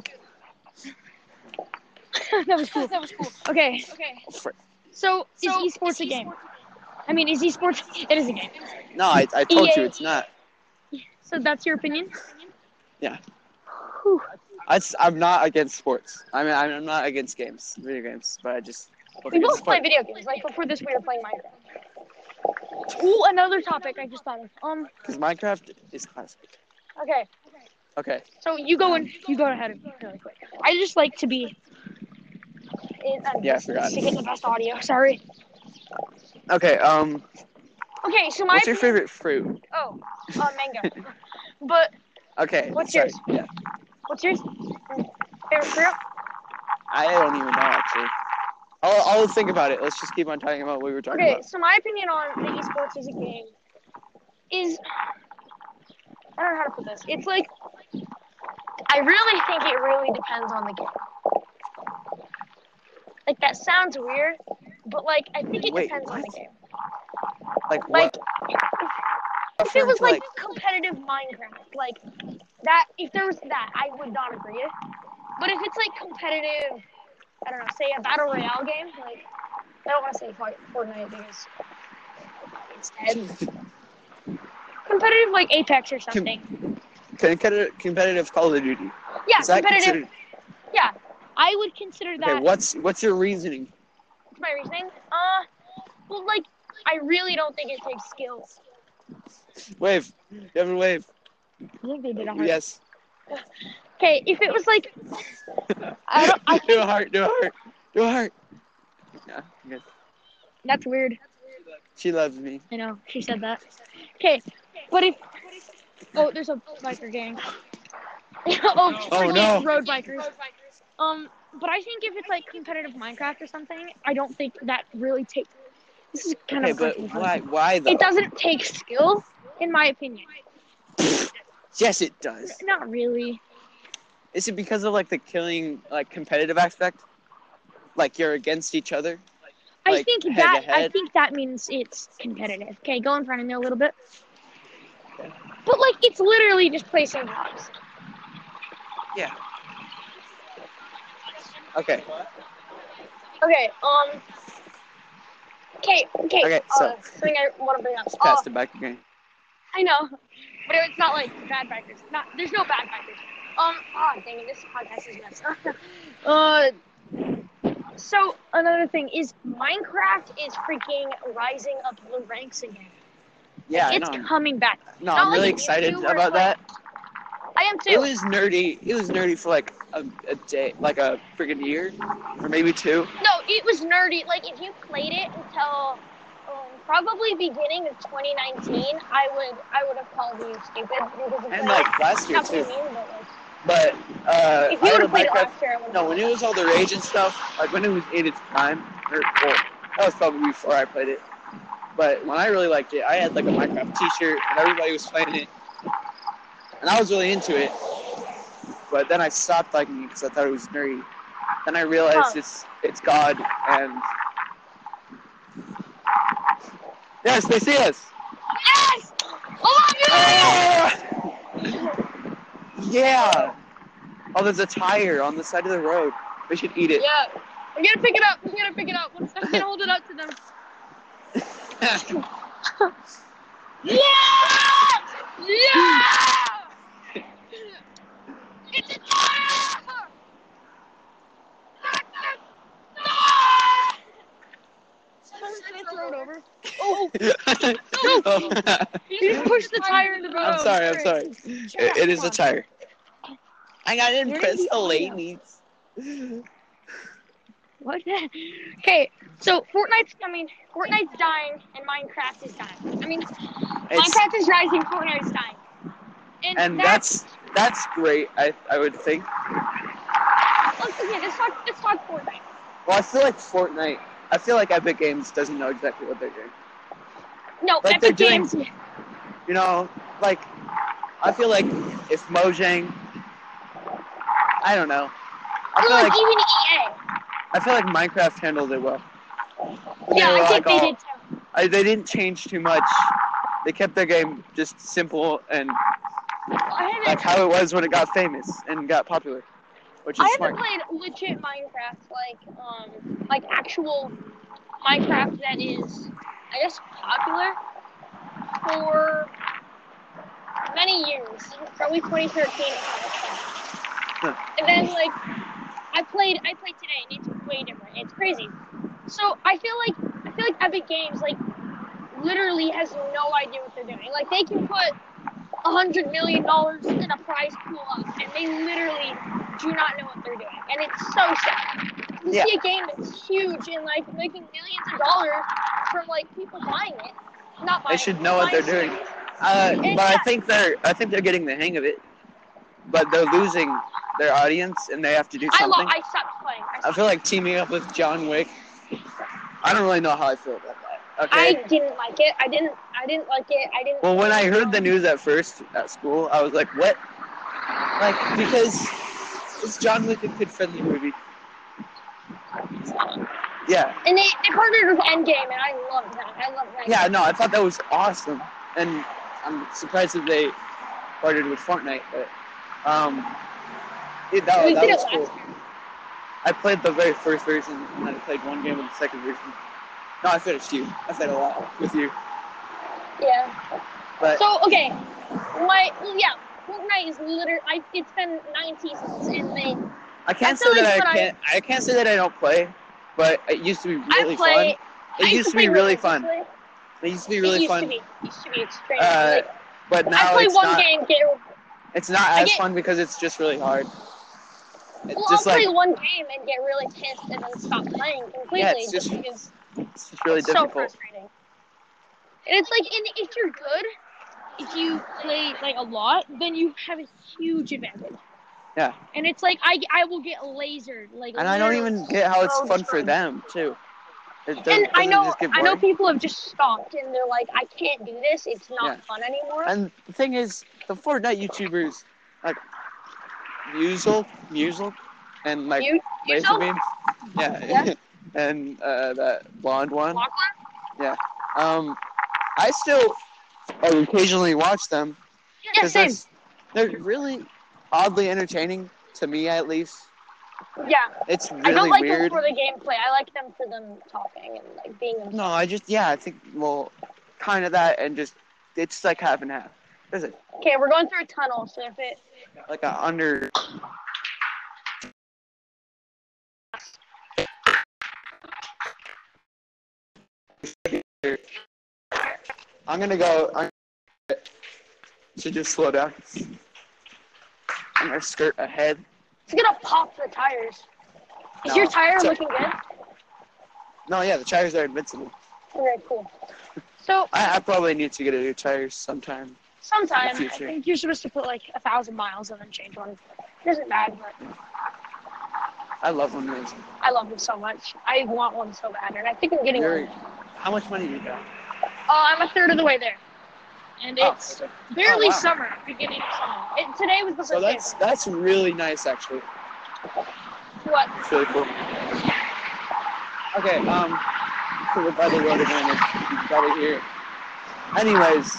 Speaker 2: that was cool. That was cool. Okay. Okay.
Speaker 1: Frick.
Speaker 2: So, is
Speaker 3: So,
Speaker 2: esports
Speaker 3: is
Speaker 2: a game?
Speaker 3: esports-
Speaker 2: I mean, is esports? It is a game.
Speaker 1: No, I, I told
Speaker 2: E A
Speaker 1: you it's not.
Speaker 2: So that's your opinion?
Speaker 1: Yeah.
Speaker 2: Whew.
Speaker 1: I, I'm not against sports. I mean, I'm not against games, video games, but I just.
Speaker 2: We both play video games. Like before this, we were playing Minecraft. Ooh, another topic I just thought of. Um.
Speaker 1: Because Minecraft is classic.
Speaker 2: Okay.
Speaker 1: Okay.
Speaker 2: So you go and you go ahead of me really quick. I just like to be. In a
Speaker 1: Yeah, I
Speaker 2: distance
Speaker 1: forgot.
Speaker 2: to get the best audio. Sorry.
Speaker 1: Okay. Um.
Speaker 2: Okay, so my.
Speaker 1: What's your favorite fruit?
Speaker 2: Oh, uh, mango. But
Speaker 1: Okay.
Speaker 2: What's
Speaker 1: sorry.
Speaker 2: yours?
Speaker 1: Yeah.
Speaker 2: what's yours? Favorite fruit?
Speaker 1: I don't even know actually. I'll, I'll think about it. Let's just keep on talking about what we were talking
Speaker 2: Okay,
Speaker 1: about.
Speaker 2: so my opinion on the esports as a game is, I don't know how to put this. It's like, I really think it really depends on the game. Like, that sounds weird, but, like, I think it
Speaker 1: Wait,
Speaker 2: depends on the
Speaker 1: what?
Speaker 2: game.
Speaker 1: Like
Speaker 2: Like,
Speaker 1: what?
Speaker 2: if it was,
Speaker 1: to,
Speaker 2: like, competitive Minecraft, like, that, if there was that, I would not agree. But if it's, like, competitive, I don't know, say a Battle Royale game, like, I don't want to say Fortnite because it's dead. Competitive, like Apex or something.
Speaker 1: competitive, competitive Call of Duty.
Speaker 2: Yeah,
Speaker 1: Is that
Speaker 2: competitive.
Speaker 1: considered?
Speaker 2: Yeah, I would consider that.
Speaker 1: Okay. What's what's your reasoning?
Speaker 2: What's my reasoning? Uh, well, like, I really don't think it takes skills.
Speaker 1: Wave. Devin, wave.
Speaker 2: I think they did a heart.
Speaker 1: Yes.
Speaker 2: Okay, if it was like, I don't. I
Speaker 1: do
Speaker 2: think
Speaker 1: a heart. Do a heart. Do a heart. Yeah. Good.
Speaker 2: that's weird.
Speaker 1: She loves me.
Speaker 2: I know she said that. Okay, but if oh, there's a biker gang. oh, freaking
Speaker 1: no.
Speaker 2: road bikers. Um, but I think if it's like competitive Minecraft or something, I don't think that really takes. This is kind
Speaker 1: Okay,
Speaker 2: of.
Speaker 1: but why? Why though?
Speaker 2: It doesn't take skill, in my opinion.
Speaker 1: Yes, it does.
Speaker 2: Not really.
Speaker 1: Is it because of like the killing, like competitive aspect? Like you're against each other?
Speaker 2: I
Speaker 1: Like,
Speaker 2: think
Speaker 1: head
Speaker 2: that
Speaker 1: to
Speaker 2: I
Speaker 1: head?
Speaker 2: think that means it's competitive. Okay, go in front of me a little bit. But like, it's literally just placing blocks.
Speaker 1: Yeah. Okay.
Speaker 2: Okay. Um. Okay. Okay.
Speaker 1: Okay, so-
Speaker 2: uh, something I want to bring up.
Speaker 1: Just
Speaker 2: Oh,
Speaker 1: passed it back again.
Speaker 2: I know. But it's not like bad bikers. Not there's no bad bikers. Um. Ah, oh, dang it! This podcast is messed up. uh. So another thing is Minecraft is freaking rising up the ranks again.
Speaker 1: Yeah,
Speaker 2: like, it's
Speaker 1: I know.
Speaker 2: coming back.
Speaker 1: No,
Speaker 2: not
Speaker 1: I'm really
Speaker 2: like
Speaker 1: excited
Speaker 2: YouTube
Speaker 1: about
Speaker 2: like,
Speaker 1: that.
Speaker 2: I am too.
Speaker 1: It was nerdy. It was nerdy for like a, a day, like a freaking year, or maybe two.
Speaker 2: No, it was nerdy. Like if you played it until um, probably beginning of twenty nineteen, I would I would have called you stupid because of
Speaker 1: And
Speaker 2: like,
Speaker 1: like last year
Speaker 2: not
Speaker 1: too.
Speaker 2: being mean, but like.
Speaker 1: But uh,
Speaker 2: If you
Speaker 1: I
Speaker 2: would
Speaker 1: had
Speaker 2: have played it
Speaker 1: Minecraft.
Speaker 2: last year, I would have.
Speaker 1: No, when it was all the rage and stuff, like when it was in its prime, or well, that was probably before I played it. But when I really liked it, I had like a Minecraft T-shirt, and everybody was playing it, and I was really into it. But then I stopped liking it because I thought it was nerdy. Then I realized
Speaker 2: Huh.
Speaker 1: it's it's God, and yes, they see us.
Speaker 2: Yes! I love you!
Speaker 1: Ah! Yeah. Oh, there's a tire on the side of the road. We should eat it.
Speaker 2: Yeah. I'm gonna pick it up. I'm gonna pick it up. I'm gonna hold it up to them. Yeah! Yeah! It's a tire! Someone's gonna throw it over. Oh!
Speaker 1: Oh.
Speaker 2: You just pushed the tire into the road.
Speaker 1: I'm sorry, I'm sorry. It, it is a tire. I gotta impress the ladies.
Speaker 2: What? Okay, so Fortnite's, I mean, Fortnite's dying and Minecraft is dying. I mean,
Speaker 1: It's,
Speaker 2: Minecraft is rising, Fortnite's dying. And,
Speaker 1: and
Speaker 2: that's,
Speaker 1: that's that's great. I I would think.
Speaker 2: let's, okay, let's talk, let's talk Fortnite.
Speaker 1: Well, I feel like Fortnite. I feel like Epic Games doesn't know exactly what they're doing.
Speaker 2: No,
Speaker 1: Like,
Speaker 2: Epic
Speaker 1: they're doing-
Speaker 2: Games.
Speaker 1: You know, like I feel like if Mojang, I don't know. I
Speaker 2: Or
Speaker 1: feel
Speaker 2: like
Speaker 1: like
Speaker 2: even E A.
Speaker 1: I feel like Minecraft handled it well.
Speaker 2: Yeah,
Speaker 1: They were
Speaker 2: I think
Speaker 1: like
Speaker 2: they
Speaker 1: all-
Speaker 2: did too.
Speaker 1: I, they didn't change too much. They kept their game just simple and
Speaker 2: I haven't,
Speaker 1: like how it was when it got famous and got popular, which is
Speaker 2: I
Speaker 1: smart.
Speaker 2: haven't played legit Minecraft, like, um, like actual Minecraft that is, I guess, popular for many years, probably twenty thirteen. And then, like, I played, I played today, and it's way different. It's crazy. So I feel like, I feel like Epic Games, like, literally has no idea what they're doing. Like, they can put a hundred million dollars in a prize pool up, and they literally do not know what they're doing, and it's so sad. You
Speaker 1: Yeah.
Speaker 2: see a game that's huge and like making millions of dollars from like people buying it, not buying.
Speaker 1: They should
Speaker 2: it,
Speaker 1: know what they're
Speaker 2: buying
Speaker 1: doing.
Speaker 2: it.
Speaker 1: Uh,
Speaker 2: And
Speaker 1: but I
Speaker 2: yeah.
Speaker 1: think they're I think they're getting the hang of it. But they're losing their audience, and they have to do
Speaker 2: I lo-
Speaker 1: something.
Speaker 2: I stopped playing. I,
Speaker 1: I
Speaker 2: stopped
Speaker 1: feel like teaming up with John Wick. I don't really know how I feel about that.
Speaker 2: I
Speaker 1: Okay.
Speaker 2: didn't like it. I didn't. I didn't like it. I didn't.
Speaker 1: Well, when I heard the news at first at school, I was like, "What?" Like because it's John Wick, a kid-friendly movie. Yeah.
Speaker 2: And they, they partnered with Endgame, and I love that. I love that.
Speaker 1: Yeah. No, I thought that was awesome, and I'm surprised that they partnered with Fortnite, but um, it, that,
Speaker 2: We
Speaker 1: that
Speaker 2: did it
Speaker 1: was
Speaker 2: last
Speaker 1: cool.
Speaker 2: year.
Speaker 1: I played the very first version, and then I played one game of the second version. No, I finished you. I played a lot with you.
Speaker 2: Yeah.
Speaker 1: But
Speaker 2: So okay, my yeah, Fortnite is literally. I it's been nine seasons, and they.
Speaker 1: I can't
Speaker 2: I feel
Speaker 1: say that
Speaker 2: like
Speaker 1: I
Speaker 2: when I-
Speaker 1: can't. I, can't say that I don't play, but it used to be really
Speaker 2: I play.
Speaker 1: fun.
Speaker 2: I
Speaker 1: It used to
Speaker 2: play
Speaker 1: be really fun.
Speaker 2: religiously.
Speaker 1: It used to be
Speaker 2: It
Speaker 1: really
Speaker 2: used
Speaker 1: fun.
Speaker 2: to be. Used to be extremely.
Speaker 1: Uh,
Speaker 2: like,
Speaker 1: But
Speaker 2: I
Speaker 1: now
Speaker 2: play
Speaker 1: it's
Speaker 2: one
Speaker 1: not.
Speaker 2: game, get.
Speaker 1: It's not
Speaker 2: I
Speaker 1: as
Speaker 2: get-
Speaker 1: fun because it's just really hard. It's
Speaker 2: Well,
Speaker 1: just
Speaker 2: I'll
Speaker 1: like
Speaker 2: play one game and get really pissed, and then stop playing completely
Speaker 1: Yeah, it's
Speaker 2: just,
Speaker 1: just-
Speaker 2: because
Speaker 1: it's just really
Speaker 2: it's so
Speaker 1: difficult.
Speaker 2: frustrating. And it's like, and if you're good, if you play like a lot, then you have a huge advantage.
Speaker 1: Yeah.
Speaker 2: And it's like I, I will get lasered, like.
Speaker 1: And I don't
Speaker 2: literally
Speaker 1: even get how it's
Speaker 2: so
Speaker 1: fun for
Speaker 2: destroyed.
Speaker 1: them too. It does,
Speaker 2: And I
Speaker 1: doesn't
Speaker 2: know,
Speaker 1: just get
Speaker 2: I know
Speaker 1: boring.
Speaker 2: people have just stopped, and they're like, I can't do this. It's not
Speaker 1: Yeah.
Speaker 2: fun anymore.
Speaker 1: And the thing is, the Fortnite YouTubers, like Musel, Musel, and like
Speaker 2: You, you
Speaker 1: Laser
Speaker 2: know,
Speaker 1: Beam, yeah,
Speaker 2: Yeah.
Speaker 1: and uh, that blonde one.
Speaker 2: Lachlan?
Speaker 1: Um, I still uh, occasionally watch them
Speaker 2: Yeah,
Speaker 1: because
Speaker 2: same.
Speaker 1: they're they're really oddly entertaining to me, at least.
Speaker 2: Yeah.
Speaker 1: It's
Speaker 2: I
Speaker 1: really
Speaker 2: don't like
Speaker 1: weird.
Speaker 2: them for the gameplay. I like them for them talking and like being themselves.
Speaker 1: No, I just yeah, I think well, kind of that, and just it's like half and half. What is it?
Speaker 2: Okay, we're going through a tunnel, so if it...
Speaker 1: Like a under. I'm gonna go. I'm gonna should just slow down. I'm gonna skirt ahead.
Speaker 2: It's gonna pop the tires. Is
Speaker 1: No,
Speaker 2: your tire
Speaker 1: so-
Speaker 2: looking good?
Speaker 1: No, yeah, the tires are invincible.
Speaker 2: Okay, cool. So,
Speaker 1: I, I probably need to get a new tires sometime.
Speaker 2: sometime,
Speaker 1: In the
Speaker 2: I
Speaker 1: future.
Speaker 2: think you're supposed to put like a thousand miles and then change one. It isn't bad, but
Speaker 1: I love one of those.
Speaker 2: I love them so much. I want one so bad, and I think I'm getting
Speaker 1: You're,
Speaker 2: one.
Speaker 1: how much money do you got?
Speaker 2: Uh, I'm a third of the way there. And
Speaker 1: Oh,
Speaker 2: it's
Speaker 1: okay.
Speaker 2: barely
Speaker 1: Oh, wow.
Speaker 2: summer, beginning of summer. It, today was the first
Speaker 1: So that's
Speaker 2: day.
Speaker 1: that's really nice, actually.
Speaker 2: What?
Speaker 1: It's really cool. Okay, um, so we're by the road again. You can probably hear it. Anyways,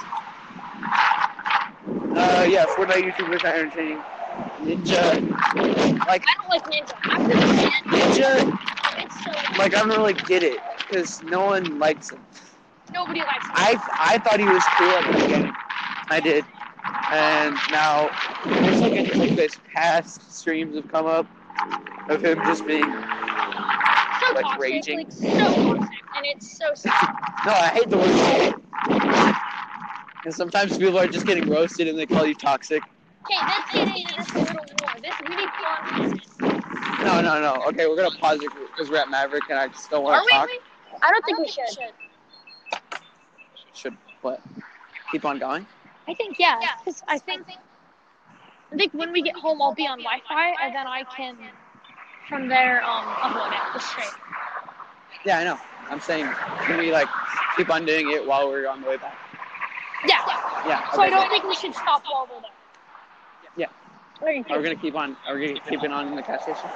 Speaker 1: uh, yeah, Fortnite YouTubers are entertaining. Ninja, like
Speaker 2: I don't like Ninja. After the shit,
Speaker 1: Ninja,
Speaker 2: it's so
Speaker 1: like I don't really get it because no one likes him.
Speaker 2: nobody likes him.
Speaker 1: I I thought he was cool at the beginning. I did, and now there's like, a, like this past streams have come up of him just being.
Speaker 2: so
Speaker 1: like,
Speaker 2: toxic,
Speaker 1: raging.
Speaker 2: like so toxic, and it's so sad.
Speaker 1: No, I hate the word shit. And sometimes people are just getting roasted and they call you toxic.
Speaker 2: Okay, let's get into this a little more. This we need content.
Speaker 1: No, no, no. Okay, we're gonna pause it because we're at Maverick and I just don't want
Speaker 2: Are
Speaker 1: to
Speaker 2: we?
Speaker 1: talk.
Speaker 2: I don't think we should.
Speaker 1: Should what? Keep on going?
Speaker 2: I think yeah, because I think I think when we get home, I'll be on Wi-Fi, and then I can from there um upload it just straight.
Speaker 1: Yeah, I know. I'm saying, can we like keep on doing it while we're on the way back?
Speaker 2: Yeah.
Speaker 1: Yeah.
Speaker 2: So I
Speaker 1: Okay.
Speaker 2: don't think we should stop while we're there.
Speaker 1: Yeah.
Speaker 2: Okay,
Speaker 1: Are we gonna keep on? Are we gonna keep it on in the gas station?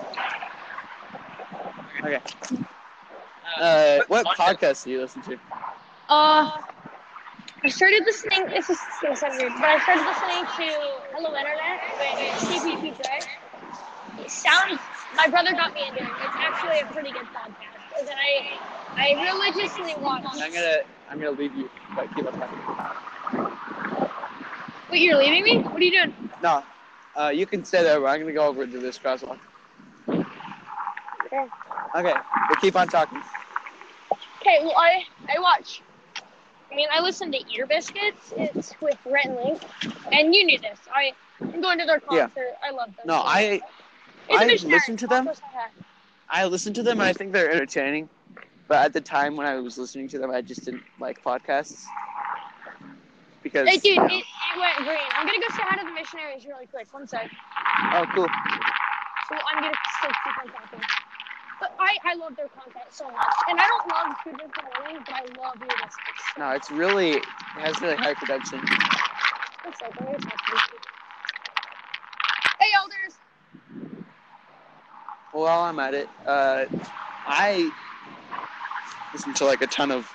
Speaker 1: Okay. Uh, what podcast do you listen to?
Speaker 2: Uh, I started listening. This is gonna sound weird, but I started listening to Hello Internet with C P P J. It sounds. My brother got me into it. It's actually a pretty good podcast. And then I, I religiously watch.
Speaker 1: I'm gonna, I'm gonna leave you, but keep on talking.
Speaker 2: Wait, you're leaving me? What are you doing?
Speaker 1: No, uh, you can stay there. But I'm gonna go over to this crosswalk.
Speaker 2: Okay.
Speaker 1: Okay, but keep on talking.
Speaker 2: Okay. Well, I I watch. I mean, I listen to Ear Biscuits. It's with Rhett and Link, and you knew this. I I'm going to their concert.
Speaker 1: Yeah.
Speaker 2: I love them.
Speaker 1: No,
Speaker 2: so
Speaker 1: I,
Speaker 2: It's a
Speaker 1: I
Speaker 2: missionary.
Speaker 1: listen to them.
Speaker 2: Also sad.
Speaker 1: I listen to them, and I think they're entertaining. But at the time when I was listening to them, I just didn't like podcasts because.
Speaker 2: Hey, dude,
Speaker 1: you know-
Speaker 2: it, it went green. I'm gonna go say hi to the missionaries really quick. One sec.
Speaker 1: Oh, cool.
Speaker 2: So I'm gonna still keep on talking. But I, I love their content so much. And I don't love Good News in the Morning, but I love Ear Biscuits. So
Speaker 1: No, it's really it has really high production.
Speaker 2: One sec, I'm gonna talk to these people. Hey, elders!
Speaker 1: While I'm at it, uh, I listen to like a ton of.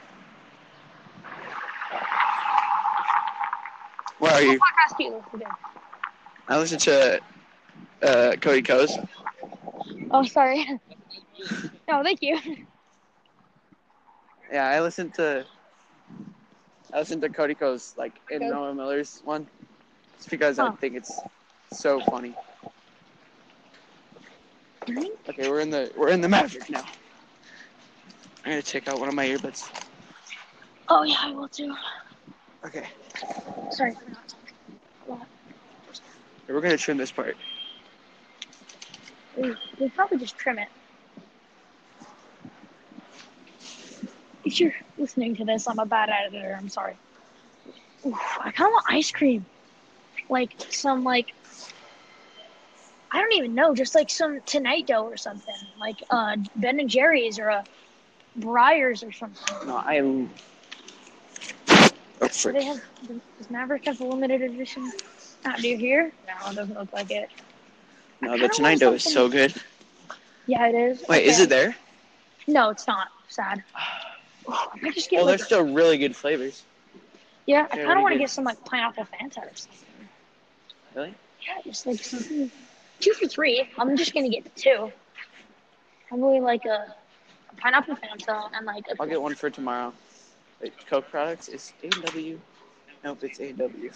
Speaker 1: Where are you?
Speaker 2: What podcast do you listen to?
Speaker 1: I listen to uh, Cody Coase.
Speaker 2: Oh, sorry. No, thank you.
Speaker 1: Yeah, I listen to. I listen to Cody Coase, like in
Speaker 2: Okay.
Speaker 1: Noah Miller's one, just because I
Speaker 2: Huh.
Speaker 1: think it's so funny. Okay, we're in the we're in the Maverick now. I'm gonna check out one of my earbuds.
Speaker 2: Oh, yeah, I will too.
Speaker 1: Okay,
Speaker 2: Sorry for not talking.
Speaker 1: we're gonna trim this part.
Speaker 2: We, we'll probably just trim it. If you're listening to this, I'm a bad editor. I'm sorry. Oof, I kind of want ice cream. Like some, like, I don't even know, just like some Tonight Dough or something. Like uh, Ben and Jerry's or a Breyers or something.
Speaker 1: No, I. Oh,
Speaker 2: Do
Speaker 1: frick.
Speaker 2: they have, does Maverick have a limited edition? Ah, do you hear? No, it doesn't look like it. I
Speaker 1: No,
Speaker 2: kinda
Speaker 1: the Tonight
Speaker 2: want
Speaker 1: Dough is so
Speaker 2: something-
Speaker 1: good.
Speaker 2: Yeah, it is.
Speaker 1: Wait, is
Speaker 2: Okay.
Speaker 1: it there?
Speaker 2: No, it's not. Sad. I might just get
Speaker 1: Well,
Speaker 2: like
Speaker 1: there's still really good flavors.
Speaker 2: Yeah, I
Speaker 1: Yeah,
Speaker 2: kind
Speaker 1: what
Speaker 2: of
Speaker 1: do
Speaker 2: want to
Speaker 1: you
Speaker 2: get
Speaker 1: do?
Speaker 2: some like pineapple Fanta or something.
Speaker 1: Really?
Speaker 2: Yeah, just like something. Two for three. I'm just gonna get the two. Probably like a, a pineapple Fanta and like a.
Speaker 1: I'll get one for tomorrow. Wait, Coke products is A and W Nope, it's A and W.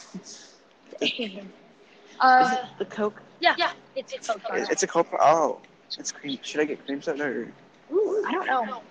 Speaker 2: uh,
Speaker 1: Is it the Coke?
Speaker 2: yeah, it's a Coke
Speaker 1: It-
Speaker 2: product.
Speaker 1: It's a Coke. Oh, it's cream. Should I get cream soda or?
Speaker 2: Ooh, I don't know.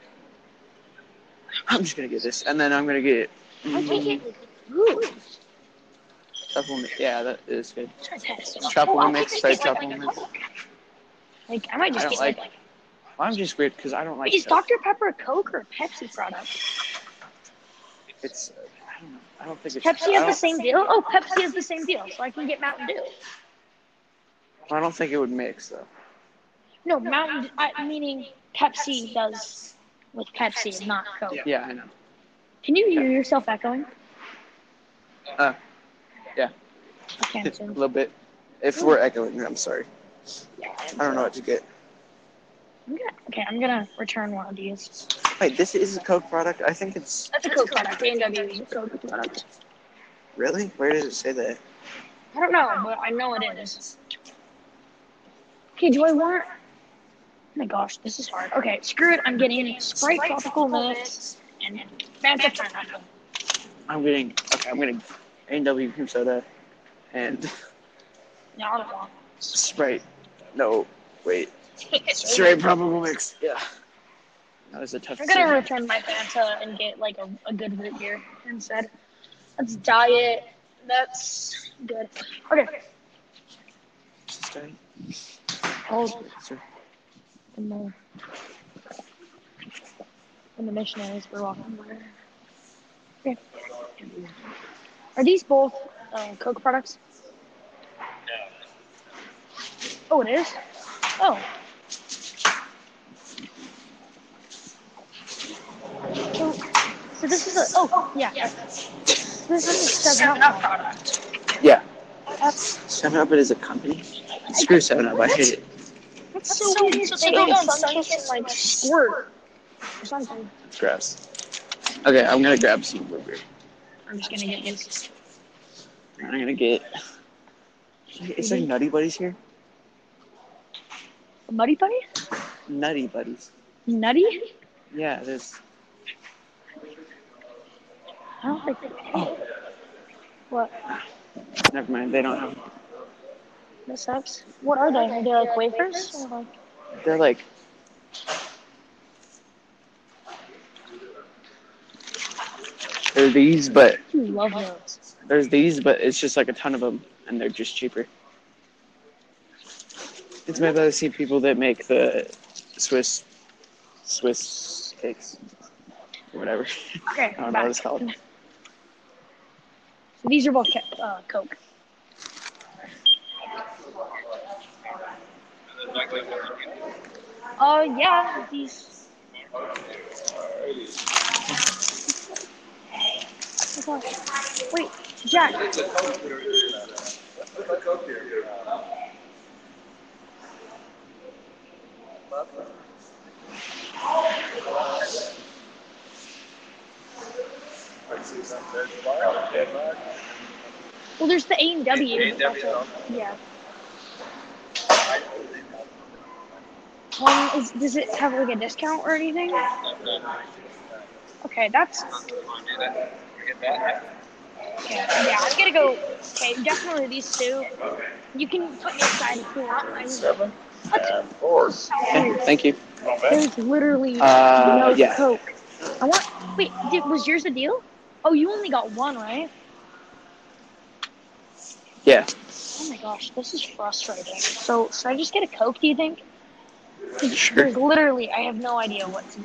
Speaker 1: I'm just gonna get this, and then I'm gonna get.
Speaker 2: I can't
Speaker 1: Mm,
Speaker 2: get. Ooh,
Speaker 1: Truffle mix. Yeah, that is good.
Speaker 2: try testing.
Speaker 1: Truffle
Speaker 2: Oh, I
Speaker 1: mix,
Speaker 2: could
Speaker 1: straight
Speaker 2: just get,
Speaker 1: truffle
Speaker 2: like,
Speaker 1: mix.
Speaker 2: Coke. Like I might
Speaker 1: I
Speaker 2: just
Speaker 1: don't
Speaker 2: get
Speaker 1: like.
Speaker 2: like.
Speaker 1: I'm just weird because I don't like.
Speaker 2: Is
Speaker 1: Coke.
Speaker 2: Doctor Pepper a Coke or a Pepsi product?
Speaker 1: It's. Uh, I don't know. I don't think it's.
Speaker 2: Pepsi
Speaker 1: I
Speaker 2: has the
Speaker 1: don't,
Speaker 2: same deal. Oh, Pepsi has the same deal, so I can get Mountain Dew.
Speaker 1: I don't think it would mix though.
Speaker 2: No, Mountain. I, meaning Pepsi does with Pepsi, not Coke.
Speaker 1: Yeah, I know.
Speaker 2: Can you hear yourself echoing?
Speaker 1: Uh, yeah,
Speaker 2: I can't
Speaker 1: a
Speaker 2: too.
Speaker 1: little bit. If we're echoing, I'm sorry. I don't know what to get.
Speaker 2: I'm gonna, okay, I'm gonna return one of these.
Speaker 1: Wait, this is a Coke product. I think it's
Speaker 2: That's a Coke product. A and W is a Coke product.
Speaker 1: really. Where does it say that?
Speaker 2: I don't know, but I know it is. Okay, do I want? Oh my gosh, this is hard. Okay, screw it. I'm getting Sprite Tropical Mix and Fanta Pineapple.
Speaker 1: I'm getting. Okay, I'm getting A and W cream soda and
Speaker 2: No, I don't want.
Speaker 1: Sprite. No, wait. Straight probable mix. Yeah. That was a tough
Speaker 2: I'm gonna
Speaker 1: decision.
Speaker 2: return my Fanta and get like a, a good root beer instead. That's diet. That's good. Okay.
Speaker 1: Stay.
Speaker 2: Oh,
Speaker 1: Sir.
Speaker 2: and the, and the missionaries were walking by. Okay. Are these both uh, Coke products? Oh, it is? Oh. So, so this is a, oh, yeah. This is a seven up product.
Speaker 1: Yeah.
Speaker 2: That's,
Speaker 1: Seven Up is a company. Screw Seven Up. I hate it.
Speaker 2: that's so weird. So they own Sunkiss and like Squirt or something.
Speaker 1: It's gross. Okay, I'm gonna grab some root beer.
Speaker 2: I'm just gonna get these.
Speaker 1: I'm gonna get. Is there Nutty Buddies here?
Speaker 2: Muddy Buddy?
Speaker 1: Nutty Buddies.
Speaker 2: Nutty?
Speaker 1: Yeah, there's.
Speaker 2: I don't think.
Speaker 1: Oh,
Speaker 2: What?
Speaker 1: never mind. They don't have.
Speaker 2: That sucks. What are they? Are they like wafers? Or like...
Speaker 1: They're like. They're these, but
Speaker 2: You love those.
Speaker 1: there's these, but it's just like a ton of them, and they're just cheaper. It's made by the same people that make the Swiss Swiss cakes or whatever.
Speaker 2: Okay,
Speaker 1: I don't know
Speaker 2: back.
Speaker 1: what it's called.
Speaker 2: So these are both uh, Coke. Uh, yeah, these. Oh gosh. Wait, Jack. Well, there's the A and W. But that's it. Yeah. Um, is, does it have like a discount or anything? Okay, that's. Okay, yeah, I'm gonna go. Okay, definitely these two. You can put me aside if you want. I'm. What? So
Speaker 1: Okay,
Speaker 2: weird.
Speaker 1: thank you.
Speaker 2: There's literally
Speaker 1: Uh,
Speaker 2: no
Speaker 1: yeah.
Speaker 2: Coke. I want. Wait, did, was yours a deal? Oh, you only got one, right?
Speaker 1: Yeah.
Speaker 2: Oh my gosh, this is frustrating. So, should I just get a Coke, do you think?
Speaker 1: Sure.
Speaker 2: There's literally, I have no idea what to do.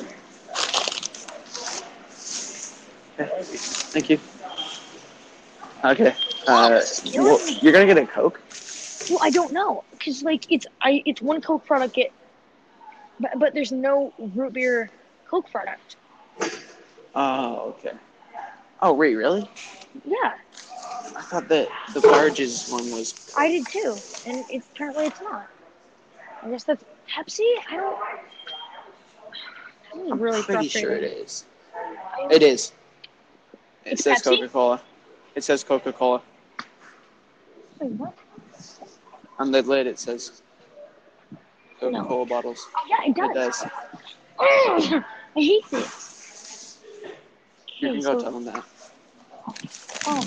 Speaker 1: Okay, thank you. Okay. Uh,
Speaker 2: This is killing
Speaker 1: well,
Speaker 2: me.
Speaker 1: you're gonna get a Coke?
Speaker 2: Well, I don't know, cause like it's I it's one Coke product, it, but but there's no root beer Coke product.
Speaker 1: Oh, okay. Oh, wait, really?
Speaker 2: Yeah,
Speaker 1: I thought that the Barges one was.
Speaker 2: I did too, and it, apparently it's not. I guess that's Pepsi. I don't. This is
Speaker 1: I'm
Speaker 2: really
Speaker 1: pretty
Speaker 2: frustrating.
Speaker 1: sure it is. It is. It
Speaker 2: It's
Speaker 1: says
Speaker 2: Pepsi?
Speaker 1: Coca-Cola. It says Coca-Cola.
Speaker 2: Wait, what?
Speaker 1: On the lid, it says
Speaker 2: No.
Speaker 1: Coca-Cola bottles.
Speaker 2: Oh, yeah, it does.
Speaker 1: It does.
Speaker 2: Ugh, I hate this.
Speaker 1: You
Speaker 2: Okay,
Speaker 1: can go
Speaker 2: so
Speaker 1: tell them that.
Speaker 2: Oh.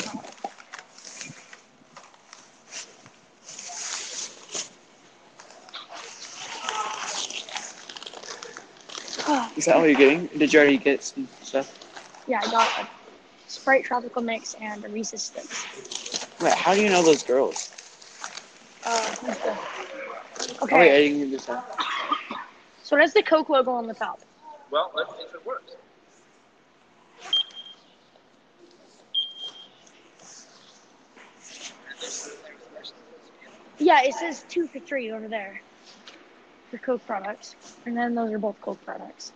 Speaker 1: Is that all you're getting? Did you already get some stuff?
Speaker 2: Yeah, I got a Sprite Tropical Mix and a Reese's Sticks.
Speaker 1: Wait, how do you know those girls?
Speaker 2: Uh, who's the...
Speaker 1: Oh, wait, I
Speaker 2: Okay,
Speaker 1: didn't get this one.
Speaker 2: so that's the Coke logo on the top.
Speaker 3: Well, let's see if it works.
Speaker 2: Yeah, it says two for three over there for Coke products, and then those are both Coke products.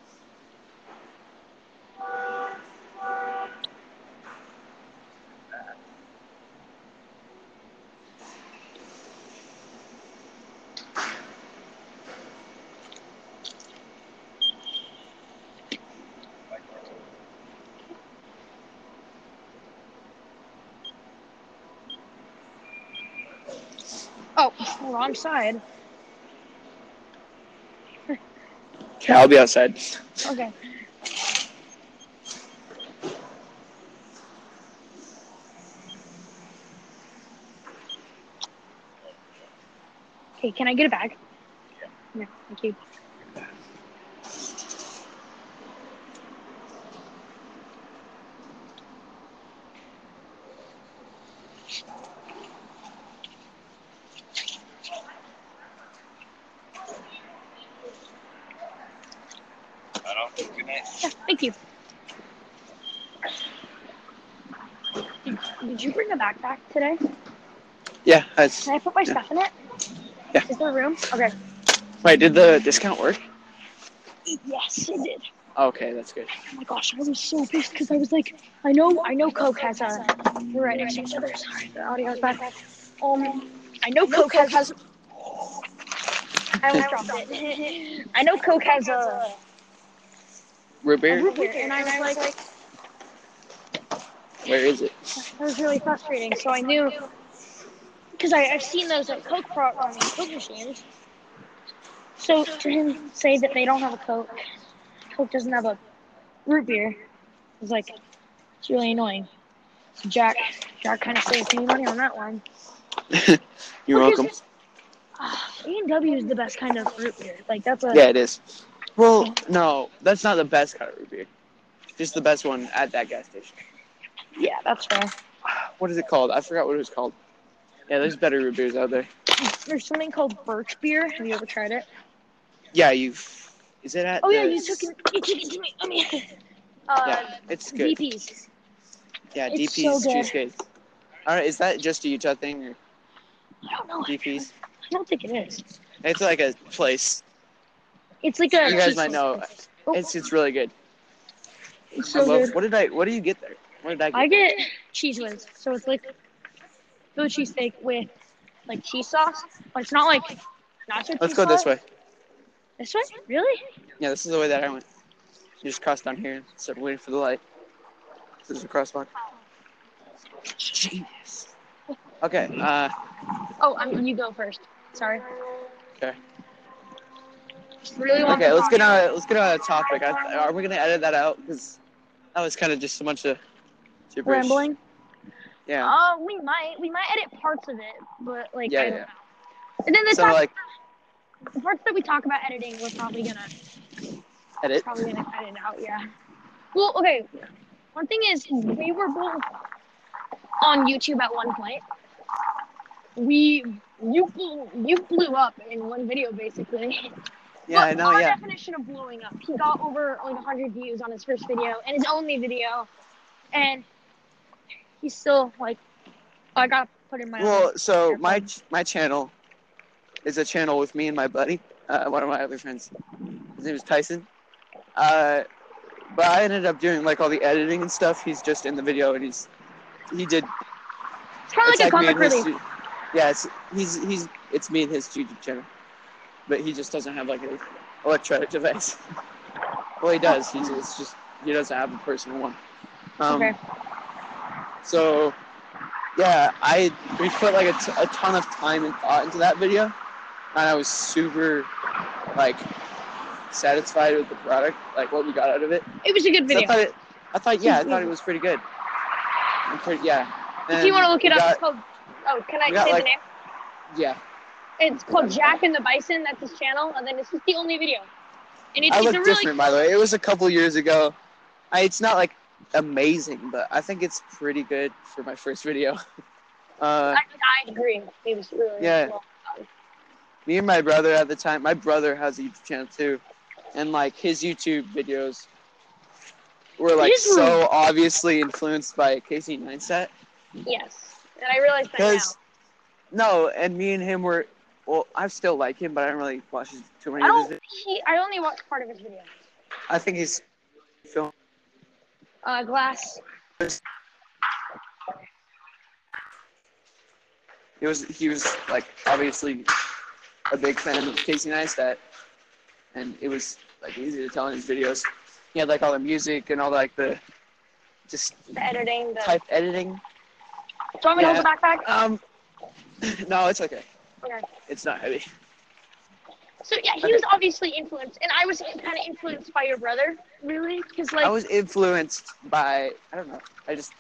Speaker 2: Oh, wrong side.
Speaker 1: Okay, I'll be outside.
Speaker 2: Okay. Okay, can I get a bag? Yeah, thank you.
Speaker 3: I don't. Good night.
Speaker 2: Yeah, thank you. Did, did you bring a backpack today?
Speaker 1: Yeah, that's.
Speaker 2: Can I put my
Speaker 1: Yeah.
Speaker 2: stuff in it?
Speaker 1: Yeah.
Speaker 2: Is there room? Okay.
Speaker 1: Wait, did the discount work?
Speaker 2: Yes, it did.
Speaker 1: Okay, that's good.
Speaker 2: Oh my gosh, I was so pissed because I was like, I know, I know Coke has a. We're right next to each other. Sorry, the audio's bad. Um, I know Coke has. I almost dropped it. I know Coke has a,
Speaker 1: Root
Speaker 2: a
Speaker 1: beer?
Speaker 2: root beer, and I was like,
Speaker 1: Where is it?
Speaker 2: that was really frustrating. So I knew, because I've seen those at Coke pro, I mean, Coke machines. So to him say that they don't have a Coke, Coke doesn't have a root beer, was like, it's really annoying. So Jack, Jack kind of saved me money on that one.
Speaker 1: You're
Speaker 2: Because-
Speaker 1: welcome.
Speaker 2: Uh, A and W is the best kind of root beer. Like that's a
Speaker 1: Yeah, it is. Well, no, that's not the best kind of root beer. Just the best one at that gas station.
Speaker 2: yeah, that's fair.
Speaker 1: What is it called? I forgot what it was called. Yeah, there's better root beers out there.
Speaker 2: There's something called Birch beer. Have you ever tried it?
Speaker 1: Yeah, you've. Is it at?
Speaker 2: Oh yeah,
Speaker 1: the-
Speaker 2: you took it. You took it to me. I mean, uh,
Speaker 1: Yeah, it's good.
Speaker 2: D Ps.
Speaker 1: Yeah,
Speaker 2: it's
Speaker 1: D P's
Speaker 2: so good.
Speaker 1: cheesecake. All right, is that just a Utah thing or
Speaker 2: I don't know.
Speaker 1: D P's?
Speaker 2: I don't think it is.
Speaker 1: It's like a place.
Speaker 2: It's like a.
Speaker 1: You guys
Speaker 2: cheese
Speaker 1: might know.
Speaker 2: place. Oh,
Speaker 1: It's it's really good.
Speaker 2: it's
Speaker 1: I
Speaker 2: so
Speaker 1: love.
Speaker 2: good.
Speaker 1: What did I? What do you get there? What did I get?
Speaker 2: I get cheese whiz, so it's like Philly cheesesteak with like cheese sauce, but it's not like nacho cheese.
Speaker 1: Let's go this way.
Speaker 2: This way? Really?
Speaker 1: Yeah, this is the way that I went. You just cross down here instead of waiting for the light. This is a crosswalk. Genius. Okay. Uh.
Speaker 2: Oh, I mean, you go first. Sorry.
Speaker 1: Okay.
Speaker 2: Just really want
Speaker 1: Okay.
Speaker 2: to
Speaker 1: Let's
Speaker 2: talk
Speaker 1: get on. Let's get on a topic. I, are we gonna edit that out? Because that was kind of just a bunch of gibberish.
Speaker 2: rambling.
Speaker 1: Yeah.
Speaker 2: Uh, we might we might edit parts of it, but like
Speaker 1: Yeah,
Speaker 2: I don't
Speaker 1: yeah.
Speaker 2: know. And then the,
Speaker 1: So
Speaker 2: talk,
Speaker 1: like
Speaker 2: the parts that we talk about editing, we're probably gonna
Speaker 1: edit.
Speaker 2: probably gonna edit out. Yeah. Well, okay. One thing is, we were both on YouTube at one point. We you blew, you blew up in one video basically.
Speaker 1: Yeah, I
Speaker 2: But
Speaker 1: know.
Speaker 2: our
Speaker 1: Yeah.
Speaker 2: definition of blowing up. He got over like one hundred views on his first video and his only video, and he's still like, I gotta put in my.
Speaker 1: Well,
Speaker 2: other
Speaker 1: so my
Speaker 2: AirPods.
Speaker 1: my channel is a channel with me and my buddy, uh, one of my other friends. His name is Tyson. Uh, but I ended up doing like all the editing and stuff. He's just in the video, and he's he did.
Speaker 2: It's kind of
Speaker 1: It's
Speaker 2: like a
Speaker 1: me
Speaker 2: comic
Speaker 1: and his
Speaker 2: relief.
Speaker 1: stu- Yeah, it's he's he's it's me and his YouTube channel, but he just doesn't have like an electronic device. Well, he does. He's it's just he doesn't have a personal one. Um,
Speaker 2: Okay.
Speaker 1: So, yeah, I we put like a, t- a ton of time and thought into that video, and I was super like satisfied with the product, like what we got out of it.
Speaker 2: It was a good
Speaker 1: So I
Speaker 2: video.
Speaker 1: thought it, I thought yeah, I thought it was pretty good. I'm pretty, yeah.
Speaker 2: If you want to look it
Speaker 1: we
Speaker 2: up,
Speaker 1: got-
Speaker 2: it's called. Oh, can I
Speaker 1: we
Speaker 2: say
Speaker 1: got,
Speaker 2: the
Speaker 1: like-
Speaker 2: name?
Speaker 1: Yeah.
Speaker 2: It's called Jack and the Bison. That's his channel, and then it's just the only video. And it's,
Speaker 1: I
Speaker 2: it's
Speaker 1: look
Speaker 2: a really
Speaker 1: different, by the way. It was a couple years ago. I, it's not like amazing, but I think it's pretty good for my first video. Uh,
Speaker 2: I, I agree. It was really
Speaker 1: Yeah.
Speaker 2: well done.
Speaker 1: me and my brother at the time, my brother has a YouTube channel too, and like his YouTube videos were like
Speaker 2: His
Speaker 1: so obviously influenced by Casey Neistat.
Speaker 2: Yes, and I realized that now.
Speaker 1: Because no, and me and him were. Well, I still like him, but I don't really watch his, too many
Speaker 2: I
Speaker 1: of
Speaker 2: don't.
Speaker 1: his.
Speaker 2: He. I only watched part of his videos.
Speaker 1: I think he's film.
Speaker 2: Uh, Glass.
Speaker 1: He was he was like obviously a big fan of Casey Neistat, and it was like easy to tell in his videos. He had like all the music and all like the just
Speaker 2: The editing. The.
Speaker 1: type editing.
Speaker 2: Do you want me to hold the backpack?
Speaker 1: Um, no, it's okay.
Speaker 2: Okay.
Speaker 1: It's not heavy.
Speaker 2: So yeah, he
Speaker 1: Okay.
Speaker 2: was obviously influenced, and I was kind of influenced by your brother, really, because like.
Speaker 1: I was influenced by I don't know. I just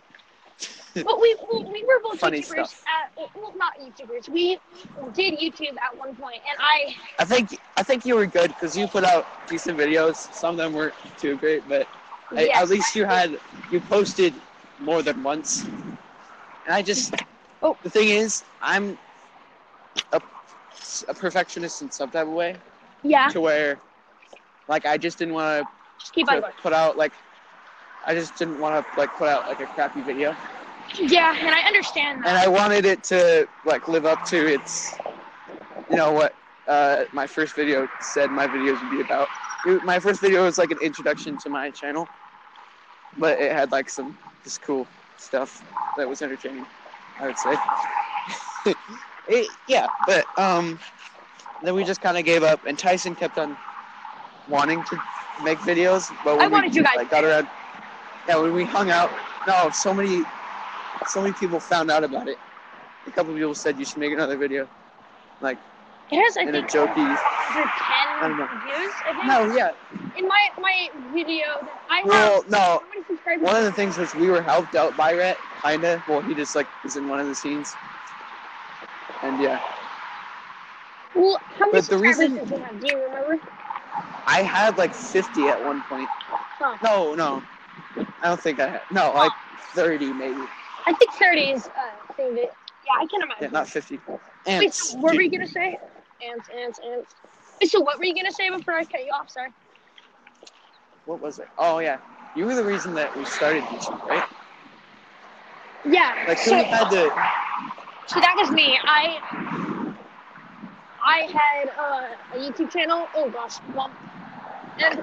Speaker 2: But we we, we were both
Speaker 1: Funny
Speaker 2: YouTubers.
Speaker 1: stuff.
Speaker 2: At, well, not YouTubers. We did YouTube at one point, and I.
Speaker 1: I think I think you were good because you put out decent videos. Some of them weren't too great, but I,
Speaker 2: Yes,
Speaker 1: at least you had you posted more than once. And I just
Speaker 2: Oh.
Speaker 1: the thing is, I'm a, a perfectionist in some type of way,
Speaker 2: Yeah.
Speaker 1: to where like I just didn't want
Speaker 2: Just keep on
Speaker 1: to
Speaker 2: going.
Speaker 1: put out like I just didn't want to like put out like a crappy video,
Speaker 2: Yeah, and I understand that.
Speaker 1: and I wanted it to like live up to its, you know what uh, my first video said my videos would be about. It- my first video was like an introduction to my channel, but it had like some just cool stuff that was entertaining, I would say. it, yeah, but um, then we just kind of gave up, and Tyson kept on wanting to make videos, but when
Speaker 2: I wanted
Speaker 1: we
Speaker 2: you guys
Speaker 1: like, got around, yeah, when we hung out, no, so many, so many people found out about it. A couple of people said you should make another video, like
Speaker 2: It has, I
Speaker 1: in a
Speaker 2: think,
Speaker 1: jokey.
Speaker 2: over
Speaker 1: I don't
Speaker 2: ten
Speaker 1: know.
Speaker 2: views. I think.
Speaker 1: No, yeah.
Speaker 2: In my my video, that I have.
Speaker 1: Well, no.
Speaker 2: How many subscribers?
Speaker 1: One of the things was we were helped out by Rhett, kinda. Well, he just like was in one of the scenes, and yeah,
Speaker 2: Well, how many
Speaker 1: But the
Speaker 2: subscribers
Speaker 1: reason-
Speaker 2: did you have? Do you remember?
Speaker 1: I had like fifty at one point.
Speaker 2: Huh.
Speaker 1: No, no, I don't think I had. No, like thirty maybe.
Speaker 2: I think thirty is uh thing that. Yeah, I can imagine.
Speaker 1: Yeah, not fifty.
Speaker 2: Wait,
Speaker 1: Ants.
Speaker 2: so what were you gonna say? Ants, ants, ants. Wait, so what were you gonna say before I cut you off? Sorry.
Speaker 1: What was it? Oh yeah, you were the reason that we started YouTube, right?
Speaker 2: Yeah.
Speaker 1: Like
Speaker 2: so,
Speaker 1: who had the?
Speaker 2: so that was me. I I had uh, a YouTube channel. Oh gosh, well, and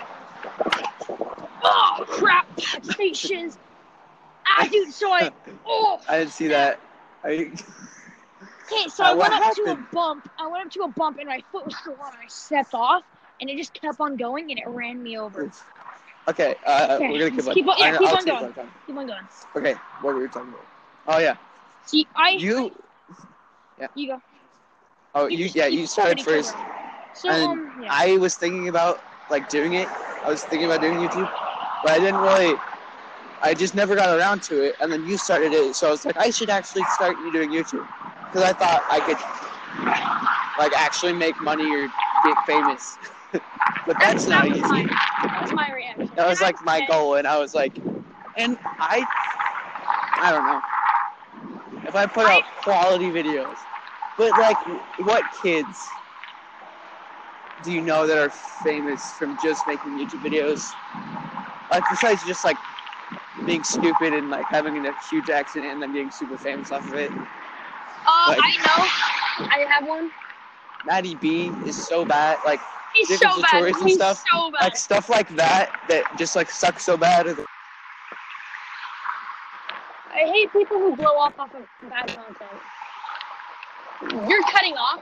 Speaker 2: oh crap, stations. Ah, dude. So I oh.
Speaker 1: I didn't see that. I.
Speaker 2: Okay, so
Speaker 1: Uh,
Speaker 2: I
Speaker 1: what
Speaker 2: went up to a
Speaker 1: happened?
Speaker 2: bump. I went up to a bump, and my foot was still on. And I stepped off, and it just kept on going, and it ran me over.
Speaker 1: Okay, uh,
Speaker 2: Okay,
Speaker 1: we're gonna keep
Speaker 2: let's
Speaker 1: on.
Speaker 2: keep on- yeah,
Speaker 1: I-
Speaker 2: keep
Speaker 1: I'll
Speaker 2: on
Speaker 1: take
Speaker 2: going.
Speaker 1: my time.
Speaker 2: Keep on going.
Speaker 1: Okay, what were we talking about? Oh yeah,
Speaker 2: See, I
Speaker 1: you.
Speaker 2: you go.
Speaker 1: Oh,
Speaker 2: You
Speaker 1: you.
Speaker 2: just
Speaker 1: Yeah,
Speaker 2: keep
Speaker 1: you started
Speaker 2: putting each
Speaker 1: first.
Speaker 2: other on. So
Speaker 1: And
Speaker 2: um, yeah.
Speaker 1: I was thinking about like doing it. I was thinking about doing YouTube, but I didn't really. I just never got around to it, and then you started it, so I was like, I should actually start you doing YouTube, because I thought I could, like, actually make money or get famous. But that's
Speaker 2: that
Speaker 1: not
Speaker 2: was
Speaker 1: easy.
Speaker 2: my that was my reaction.
Speaker 1: That was
Speaker 2: And I
Speaker 1: like my
Speaker 2: said-
Speaker 1: goal, and I was like, and I, I don't know, if I put out quality videos, but like, what kids do you know that are famous from just making YouTube videos? Like, besides just like being stupid and like having a huge accident and then being super famous off of it.
Speaker 2: Uh,
Speaker 1: like-
Speaker 2: I know. I have one.
Speaker 1: Maddie B is so bad. Like,
Speaker 2: He's so
Speaker 1: different
Speaker 2: bad.
Speaker 1: tutorials and
Speaker 2: He's
Speaker 1: stuff,
Speaker 2: so bad.
Speaker 1: like stuff like that that just like sucks so bad.
Speaker 2: I hate people who blow up off of bad content. You're cutting off.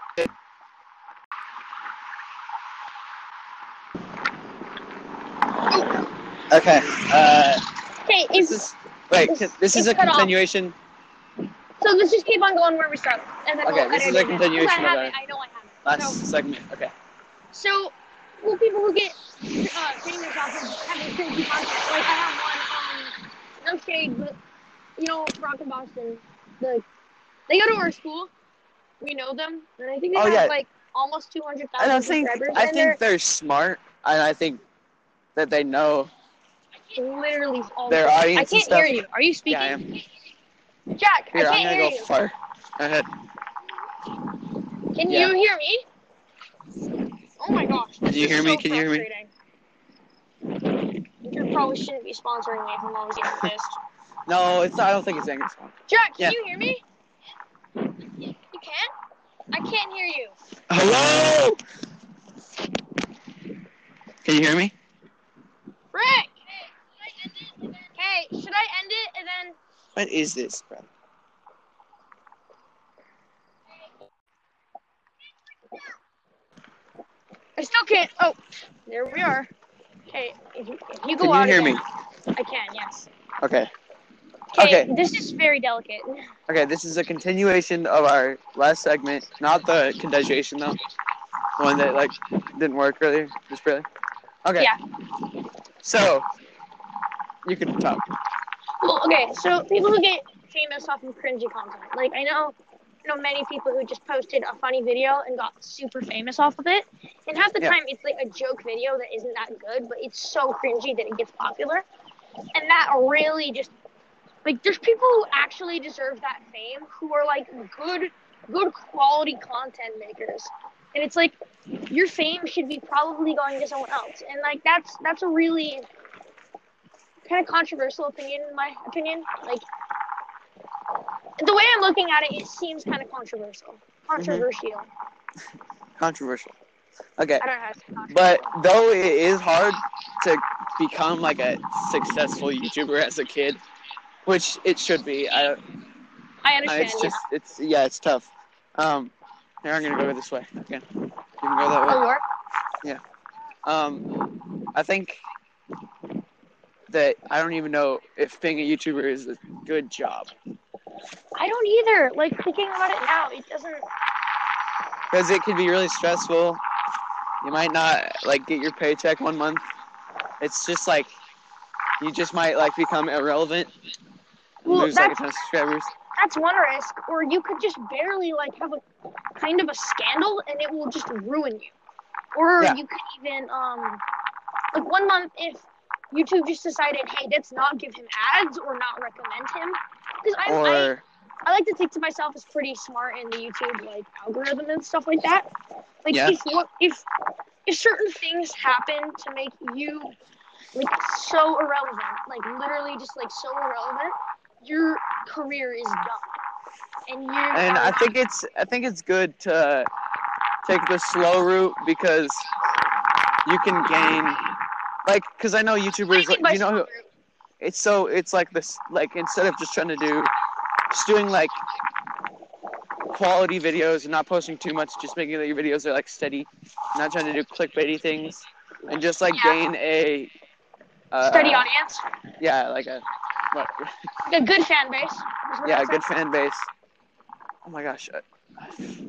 Speaker 1: Okay. Uh,
Speaker 2: Okay,
Speaker 1: this
Speaker 2: it's,
Speaker 1: is wait.
Speaker 2: it's-
Speaker 1: This is
Speaker 2: it's
Speaker 1: a
Speaker 2: cut off.
Speaker 1: continuation.
Speaker 2: so let's just keep on going where we started, and then
Speaker 1: Okay,
Speaker 2: we'll
Speaker 1: this
Speaker 2: edit
Speaker 1: is a
Speaker 2: it in. 'Cause
Speaker 1: continuation
Speaker 2: I
Speaker 1: of
Speaker 2: have it.
Speaker 1: our
Speaker 2: I know I have it.
Speaker 1: Last
Speaker 2: So,
Speaker 1: segment. Okay.
Speaker 2: so, well, people who get uh, famous off of having crazy content, like I have one. Um, no shade, but you know, Rock and Boston, the they go to our school. We know them, and I think they
Speaker 1: Oh,
Speaker 2: have
Speaker 1: yeah.
Speaker 2: like almost two hundred
Speaker 1: I don't
Speaker 2: thousand
Speaker 1: think
Speaker 2: subscribers.
Speaker 1: I
Speaker 2: and
Speaker 1: think they're smart, and I think that they know
Speaker 2: they're literally all
Speaker 1: their
Speaker 2: good. I
Speaker 1: audience and
Speaker 2: can't hear
Speaker 1: stuff.
Speaker 2: you. Are you speaking?
Speaker 1: Yeah, I am.
Speaker 2: Jack,
Speaker 1: Here,
Speaker 2: I
Speaker 1: I'm
Speaker 2: can't
Speaker 1: gonna
Speaker 2: hear
Speaker 1: go
Speaker 2: you.
Speaker 1: far. Go ahead.
Speaker 2: Can
Speaker 1: Yeah.
Speaker 2: you hear me? Oh my gosh, this
Speaker 1: Can you
Speaker 2: is
Speaker 1: hear
Speaker 2: so
Speaker 1: me? Can you hear me?
Speaker 2: frustrating. You probably shouldn't be sponsoring me if I'm always getting pissed.
Speaker 1: No, it's. I don't think it's Angus one.
Speaker 2: Jack, can
Speaker 1: Yeah.
Speaker 2: you hear me? You can't? I can't hear you.
Speaker 1: Hello. Can you hear me?
Speaker 2: Rick! Hey, should I end it and then...
Speaker 1: What is this, bro?
Speaker 2: I still can't... Oh, there we are. Okay, if you, if you go
Speaker 1: Can you
Speaker 2: out
Speaker 1: hear
Speaker 2: again,
Speaker 1: me?
Speaker 2: I can, yes.
Speaker 1: Okay.
Speaker 2: Okay,
Speaker 1: Okay.
Speaker 2: this is very delicate.
Speaker 1: Okay, this is a continuation of our last segment, not the continuation though. The one that like didn't work earlier, just really. Okay.
Speaker 2: Yeah.
Speaker 1: So you can talk.
Speaker 2: Well, okay, so people who get famous off of cringy content. Like, I know, you know many people who just posted a funny video and got super famous off of it. And half the
Speaker 1: Yeah.
Speaker 2: time, it's like a joke video that isn't that good, but it's so cringy that it gets popular. And that really just... Like, there's people who actually deserve that fame who are, like, good, good quality content makers. And it's like, your fame should be probably going to someone else. And, like, that's that's a really kind of controversial opinion, in my opinion. Like, the way I'm looking at it, it seems kind of controversial. Controversial.
Speaker 1: Mm-hmm. Controversial. Okay.
Speaker 2: I don't know how to say controversial.
Speaker 1: But though it is hard to become like a successful YouTuber as a kid, which it should be. I,
Speaker 2: I
Speaker 1: I
Speaker 2: understand,
Speaker 1: it's just it's yeah, it's tough. Um, here I'm gonna go this way. Okay, you can go that way.
Speaker 2: yeah. Or,
Speaker 1: Yeah. Um, I think that I don't even know if being a YouTuber is a good job.
Speaker 2: I don't either. Like, thinking about it now, it doesn't...
Speaker 1: Because it can be really stressful. You might not like get your paycheck one month. It's just like you just might like become irrelevant.
Speaker 2: Well,
Speaker 1: Lose like a
Speaker 2: that's-
Speaker 1: ton of subscribers.
Speaker 2: That's one risk, or you could just barely like have a kind of a scandal and it will just ruin you. Or
Speaker 1: Yeah.
Speaker 2: you could even um like one month if YouTube just decided, hey, let's not give him ads or not recommend him. Because I,
Speaker 1: Or
Speaker 2: I I like to think to myself as pretty smart in the YouTube like algorithm and stuff like that. Like
Speaker 1: Yeah.
Speaker 2: if what if if certain things happen to make you like so irrelevant, like literally just like so irrelevant, your career is done. And you
Speaker 1: and I think it's I think it's good to take the slow route because you can gain like because I know
Speaker 2: What do
Speaker 1: YouTubers
Speaker 2: you mean
Speaker 1: like
Speaker 2: by
Speaker 1: you know
Speaker 2: slow
Speaker 1: who-
Speaker 2: route?
Speaker 1: it's so it's like this like instead of just trying to do just doing like quality videos and not posting too much, just making that your videos are like steady, not trying to do clickbaity things, and just like
Speaker 2: Yeah.
Speaker 1: gain a uh,
Speaker 2: Steady audience.
Speaker 1: yeah like a what
Speaker 2: Like a good fan base. is what
Speaker 1: yeah
Speaker 2: I'd
Speaker 1: a
Speaker 2: say.
Speaker 1: good fan base. Oh my gosh, I,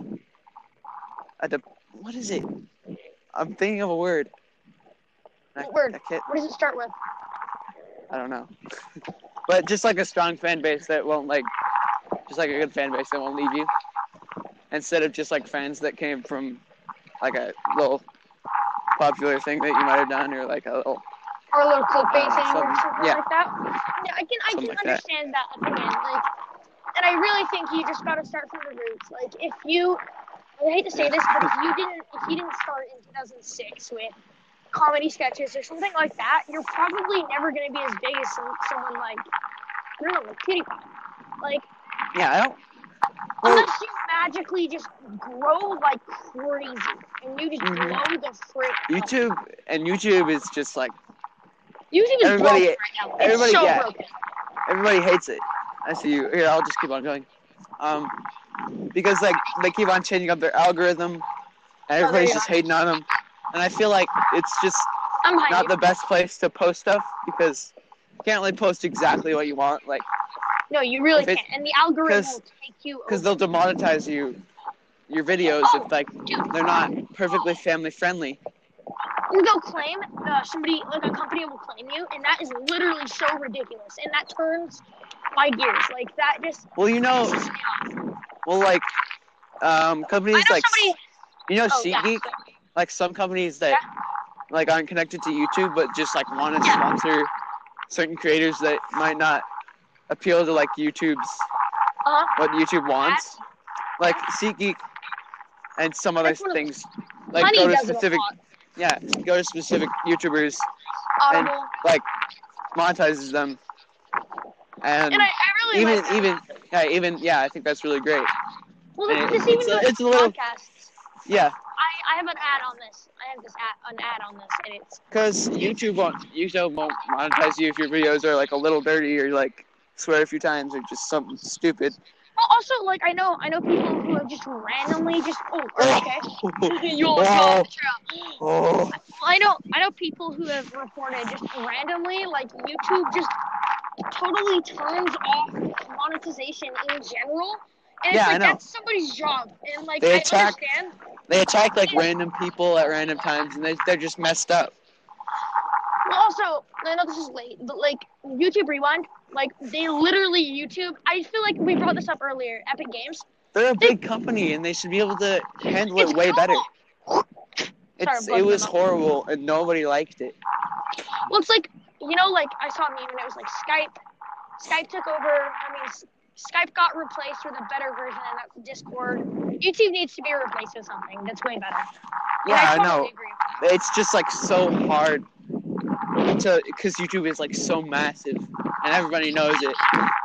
Speaker 1: I, I, what is it? I'm thinking of a word. I,
Speaker 2: What word?
Speaker 1: I can't.
Speaker 2: What does it start with?
Speaker 1: I don't know. But just like a strong fan base that won't like, just like a good fan base that won't leave you. Instead of just like fans that came from like a little popular thing that you might have done or like a little.
Speaker 2: Or a little clickbait
Speaker 1: Uh,
Speaker 2: thing or
Speaker 1: something-
Speaker 2: something
Speaker 1: yeah.
Speaker 2: like that. Yeah, I can I
Speaker 1: Something
Speaker 2: can
Speaker 1: like that.
Speaker 2: understand that. opinion. Like, and I really think you just gotta start from the roots. Like, if you, I hate to say this, but if you didn't, if you didn't start in two thousand six with comedy sketches or something like that, you're probably never gonna be as big as some, someone like, I don't know, like PewDiePie. Like,
Speaker 1: Yeah, I don't. Well,
Speaker 2: unless you magically just grow like crazy and you just
Speaker 1: Mhm.
Speaker 2: blow the frick up.
Speaker 1: YouTube and YouTube is just like
Speaker 2: YouTube is
Speaker 1: everybody-
Speaker 2: broken right now. It's
Speaker 1: everybody-
Speaker 2: so
Speaker 1: yeah.
Speaker 2: broken.
Speaker 1: everybody hates it. I see you. Here, I'll just keep on going. Um, because like they keep on changing up their algorithm, and everybody's
Speaker 2: you
Speaker 1: just
Speaker 2: are.
Speaker 1: hating on them. And I feel like it's just
Speaker 2: I'm hiding.
Speaker 1: not the best place to post stuff because you can't really post exactly what you want, like
Speaker 2: No, you really
Speaker 1: if it-
Speaker 2: can't. And the algorithm
Speaker 1: 'cause-
Speaker 2: will take you
Speaker 1: because
Speaker 2: over.
Speaker 1: they'll demonetize you, your videos if like
Speaker 2: Dude,
Speaker 1: they're not perfectly family friendly.
Speaker 2: Or they'll claim uh, somebody like a company will claim you, and that is literally so ridiculous, and that turns my gears. Like that just.
Speaker 1: Well, you know,
Speaker 2: pisses me off.
Speaker 1: well, like um,
Speaker 2: I
Speaker 1: companies
Speaker 2: know
Speaker 1: like
Speaker 2: somebody.
Speaker 1: you know
Speaker 2: Oh yeah.
Speaker 1: SeatGeek, like some companies that like aren't connected to YouTube, but just like want to sponsor certain creators that might not appeal to like YouTube's
Speaker 2: Uh-huh.
Speaker 1: what YouTube wants, like SeatGeek and some other
Speaker 2: That's one of-
Speaker 1: things. Like
Speaker 2: Honey
Speaker 1: go to
Speaker 2: does it a
Speaker 1: specific,
Speaker 2: lot.
Speaker 1: yeah, go to specific YouTubers and
Speaker 2: Audible.
Speaker 1: like monetizes them, and,
Speaker 2: And I, I really
Speaker 1: even
Speaker 2: like that.
Speaker 1: even yeah even yeah I think that's really great.
Speaker 2: Well,
Speaker 1: and
Speaker 2: this
Speaker 1: it-
Speaker 2: even
Speaker 1: it's a-
Speaker 2: goes
Speaker 1: it's
Speaker 2: to
Speaker 1: a little-
Speaker 2: podcasts.
Speaker 1: Yeah,
Speaker 2: I, I have an ad on this. I have this ad, an ad on this, and it's
Speaker 1: because YouTube won't YouTube won't monetize you if your videos are like a little dirty or like swear a few times or just something stupid.
Speaker 2: well, also like I know I know people who have just randomly just oh okay you all
Speaker 1: Oh.
Speaker 2: saw
Speaker 1: Oh,
Speaker 2: I know I know people who have reported just randomly like YouTube just totally turns off monetization in general, and
Speaker 1: Yeah,
Speaker 2: it's
Speaker 1: I
Speaker 2: like
Speaker 1: know.
Speaker 2: that's somebody's job, and like
Speaker 1: They
Speaker 2: I
Speaker 1: attack-
Speaker 2: understand.
Speaker 1: they attack like random people at random times, and they they're just messed up.
Speaker 2: Well, also, I know this is late, but like YouTube Rewind, like they literally YouTube. I feel like we brought this up earlier. Epic Games.
Speaker 1: They're a big company, and they should be able to handle
Speaker 2: It's
Speaker 1: it way
Speaker 2: cool.
Speaker 1: better.
Speaker 2: Sorry,
Speaker 1: It's
Speaker 2: bugged
Speaker 1: it was
Speaker 2: them out.
Speaker 1: horrible, and nobody liked it.
Speaker 2: Well, it's like you know, like I saw a meme and it was like Skype. Skype took over. I mean, S- Skype got replaced with a better version, and that's Discord. YouTube needs to be replaced with something that's way better. And
Speaker 1: Yeah, I
Speaker 2: totally
Speaker 1: know.
Speaker 2: agree.
Speaker 1: It's just like so hard to because YouTube is like so massive, and everybody knows it.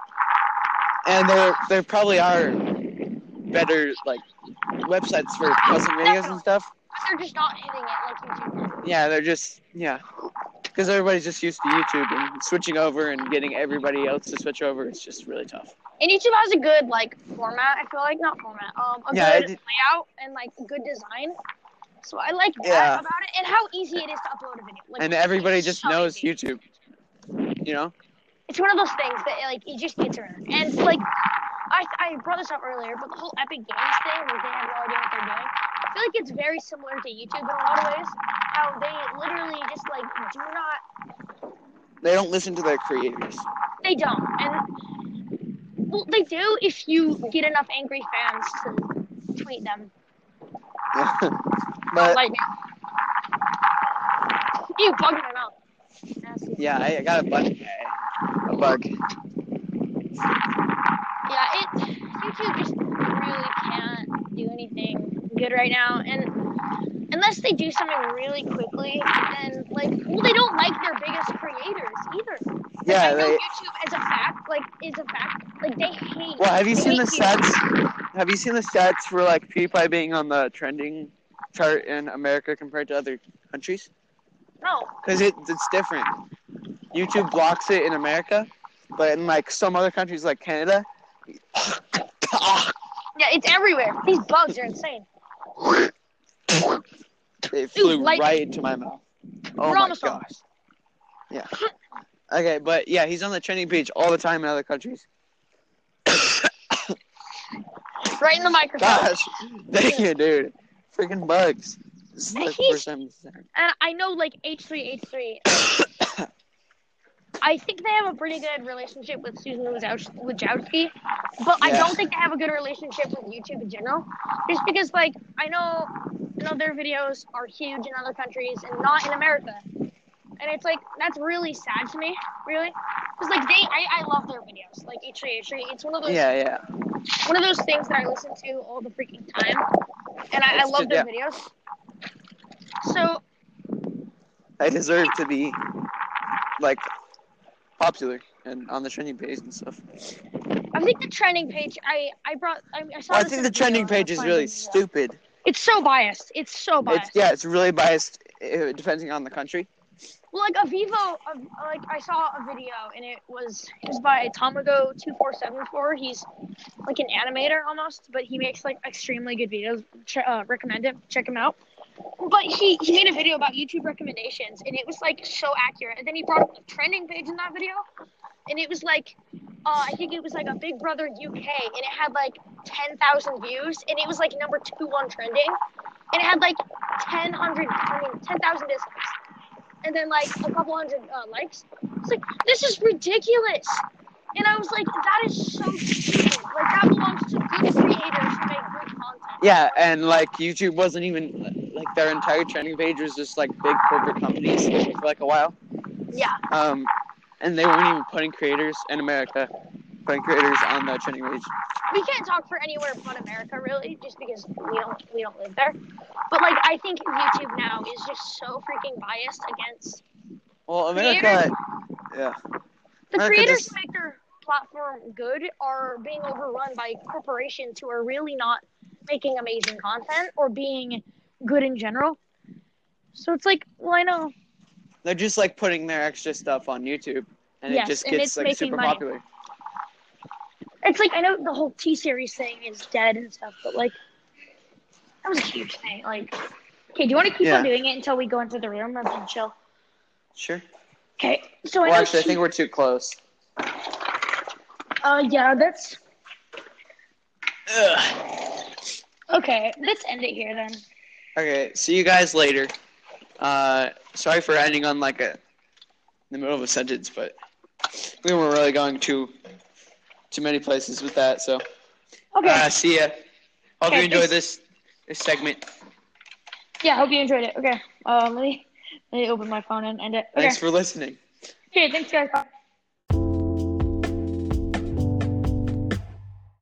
Speaker 1: And there there probably are better like websites for custom videos and stuff.
Speaker 2: But they're just not hitting it like YouTube.
Speaker 1: Yeah, they're just yeah, because everybody's just used to YouTube and switching over and getting everybody else to switch over. It's just really tough.
Speaker 2: And YouTube has a good like format. I feel like not format. Um, a
Speaker 1: Yeah,
Speaker 2: good
Speaker 1: it-
Speaker 2: layout and like a good design. So I like that
Speaker 1: Yeah.
Speaker 2: about it, and how easy it is to upload a video. Like,
Speaker 1: And everybody
Speaker 2: it's
Speaker 1: just
Speaker 2: so
Speaker 1: knows
Speaker 2: easy.
Speaker 1: YouTube. You know?
Speaker 2: It's one of those things that like it just gets around. And like I I brought this up earlier, but the whole Epic Games thing, where they have no idea what they're doing, I feel like it's very similar to YouTube in a lot of ways. How they literally just like do not,
Speaker 1: They don't listen to their creators.
Speaker 2: they don't, and well they do if you get enough angry fans to tweet them.
Speaker 1: But
Speaker 2: Like you bugged my mouth. Nasty.
Speaker 1: yeah, I, I got a bug. A bug.
Speaker 2: Yeah, it YouTube just really can't do anything good right now, and unless they do something really quickly, then like, well, they don't like their biggest creators either. Like,
Speaker 1: Yeah,
Speaker 2: I know
Speaker 1: they.
Speaker 2: YouTube as a fact, like, is a fact, like they hate.
Speaker 1: Well, have you
Speaker 2: they
Speaker 1: seen the
Speaker 2: hate YouTube.
Speaker 1: stats? Have you seen the stats for like PewDiePie being on the trending chart in America compared to other countries?
Speaker 2: No,
Speaker 1: Because it, it's different. YouTube blocks it in America, but in like some other countries like Canada,
Speaker 2: yeah, it's everywhere. These bugs are insane.
Speaker 1: it flew
Speaker 2: like-
Speaker 1: right into my mouth. Oh
Speaker 2: We're
Speaker 1: my
Speaker 2: almost home.
Speaker 1: gosh. Yeah. Okay, but yeah, he's on the trending page all the time in other countries.
Speaker 2: Right in the microphone.
Speaker 1: Gosh, thank you, dude. Freaking bugs. This is the
Speaker 2: He's-
Speaker 1: first time this happened.
Speaker 2: And I know, like, H three H three, I think they have a pretty good relationship with Susan Wojcicki, Wojcicki, but I
Speaker 1: Yeah.
Speaker 2: don't think they have a good relationship with YouTube in general. Just because, like, I know, I know their videos are huge in other countries and not in America. And it's, like, that's really sad to me, really. Because, like, they, I, I love their videos, like H three H three. It's one of those,
Speaker 1: Yeah, yeah.
Speaker 2: one of those things that I listen to all the freaking time. And I, I
Speaker 1: It's
Speaker 2: love
Speaker 1: just-
Speaker 2: their
Speaker 1: yeah.
Speaker 2: videos. So,
Speaker 1: I deserve to be like popular and on the trending page and stuff.
Speaker 2: I think the trending page. I I brought. I, I saw.
Speaker 1: Well, I
Speaker 2: this
Speaker 1: think
Speaker 2: in
Speaker 1: the
Speaker 2: a video
Speaker 1: trending
Speaker 2: and I
Speaker 1: page is
Speaker 2: find
Speaker 1: really
Speaker 2: it-
Speaker 1: stupid.
Speaker 2: It's so biased. It's so biased.
Speaker 1: It's yeah, it's really biased uh, depending on the country.
Speaker 2: Well, like a Vivo, uh, like I saw a video and it was it was by Tomago two four seven four. He's like an animator almost, but he makes like extremely good videos. Ch- uh, recommend him. Check him out. But he, he made a video about YouTube recommendations and it was like so accurate. And then he brought up the trending page in that video, and it was like uh, I think it was like a Big Brother U K, and it had like ten thousand views, and it was like number two on trending. And it had like ten hundred, I mean, ten thousand dislikes, and then like a couple hundred uh, likes. It's like, this is ridiculous. And I was like, that is so stupid. Like, that belongs to good creators who make good content.
Speaker 1: Yeah, and like YouTube wasn't even like their entire trending page was just like big corporate companies for like a while.
Speaker 2: Yeah.
Speaker 1: Um, and they weren't even putting creators in America, putting creators on the trending page.
Speaker 2: We can't talk for anywhere but America, really, just because we don't we don't live there. But like, I think YouTube now is just so freaking biased against
Speaker 1: Well, America,
Speaker 2: creators.
Speaker 1: yeah.
Speaker 2: The
Speaker 1: America
Speaker 2: creators
Speaker 1: just-
Speaker 2: who make their platform good are being overrun by corporations who are really not making amazing content or being good in general. So it's like, well, I know.
Speaker 1: They're just like putting their extra stuff on YouTube, and
Speaker 2: Yes,
Speaker 1: it just
Speaker 2: and
Speaker 1: gets
Speaker 2: it's
Speaker 1: like
Speaker 2: making
Speaker 1: super
Speaker 2: money.
Speaker 1: popular.
Speaker 2: It's like, I know the whole T-Series thing is dead and stuff, but like, that was a huge thing. Like, okay, do you want to keep
Speaker 1: Yeah.
Speaker 2: on doing it until we go into the room and then chill?
Speaker 1: Sure.
Speaker 2: Okay, so I
Speaker 1: Well,
Speaker 2: know
Speaker 1: actually, I
Speaker 2: T-
Speaker 1: think we're too close.
Speaker 2: Uh, yeah, that's...
Speaker 1: Ugh.
Speaker 2: Okay, let's end it here then.
Speaker 1: Okay, see you guys later. Uh, sorry for ending on like a in the middle of a sentence, but we weren't really going too too many places with that. So,
Speaker 2: Okay,
Speaker 1: uh, see ya. Hope
Speaker 2: Okay,
Speaker 1: you enjoyed
Speaker 2: thanks.
Speaker 1: this this segment.
Speaker 2: yeah, hope you enjoyed it. Okay, um, let me, let me open my phone and end it. Okay,
Speaker 1: Thanks for listening.
Speaker 2: okay, thanks guys. Bye.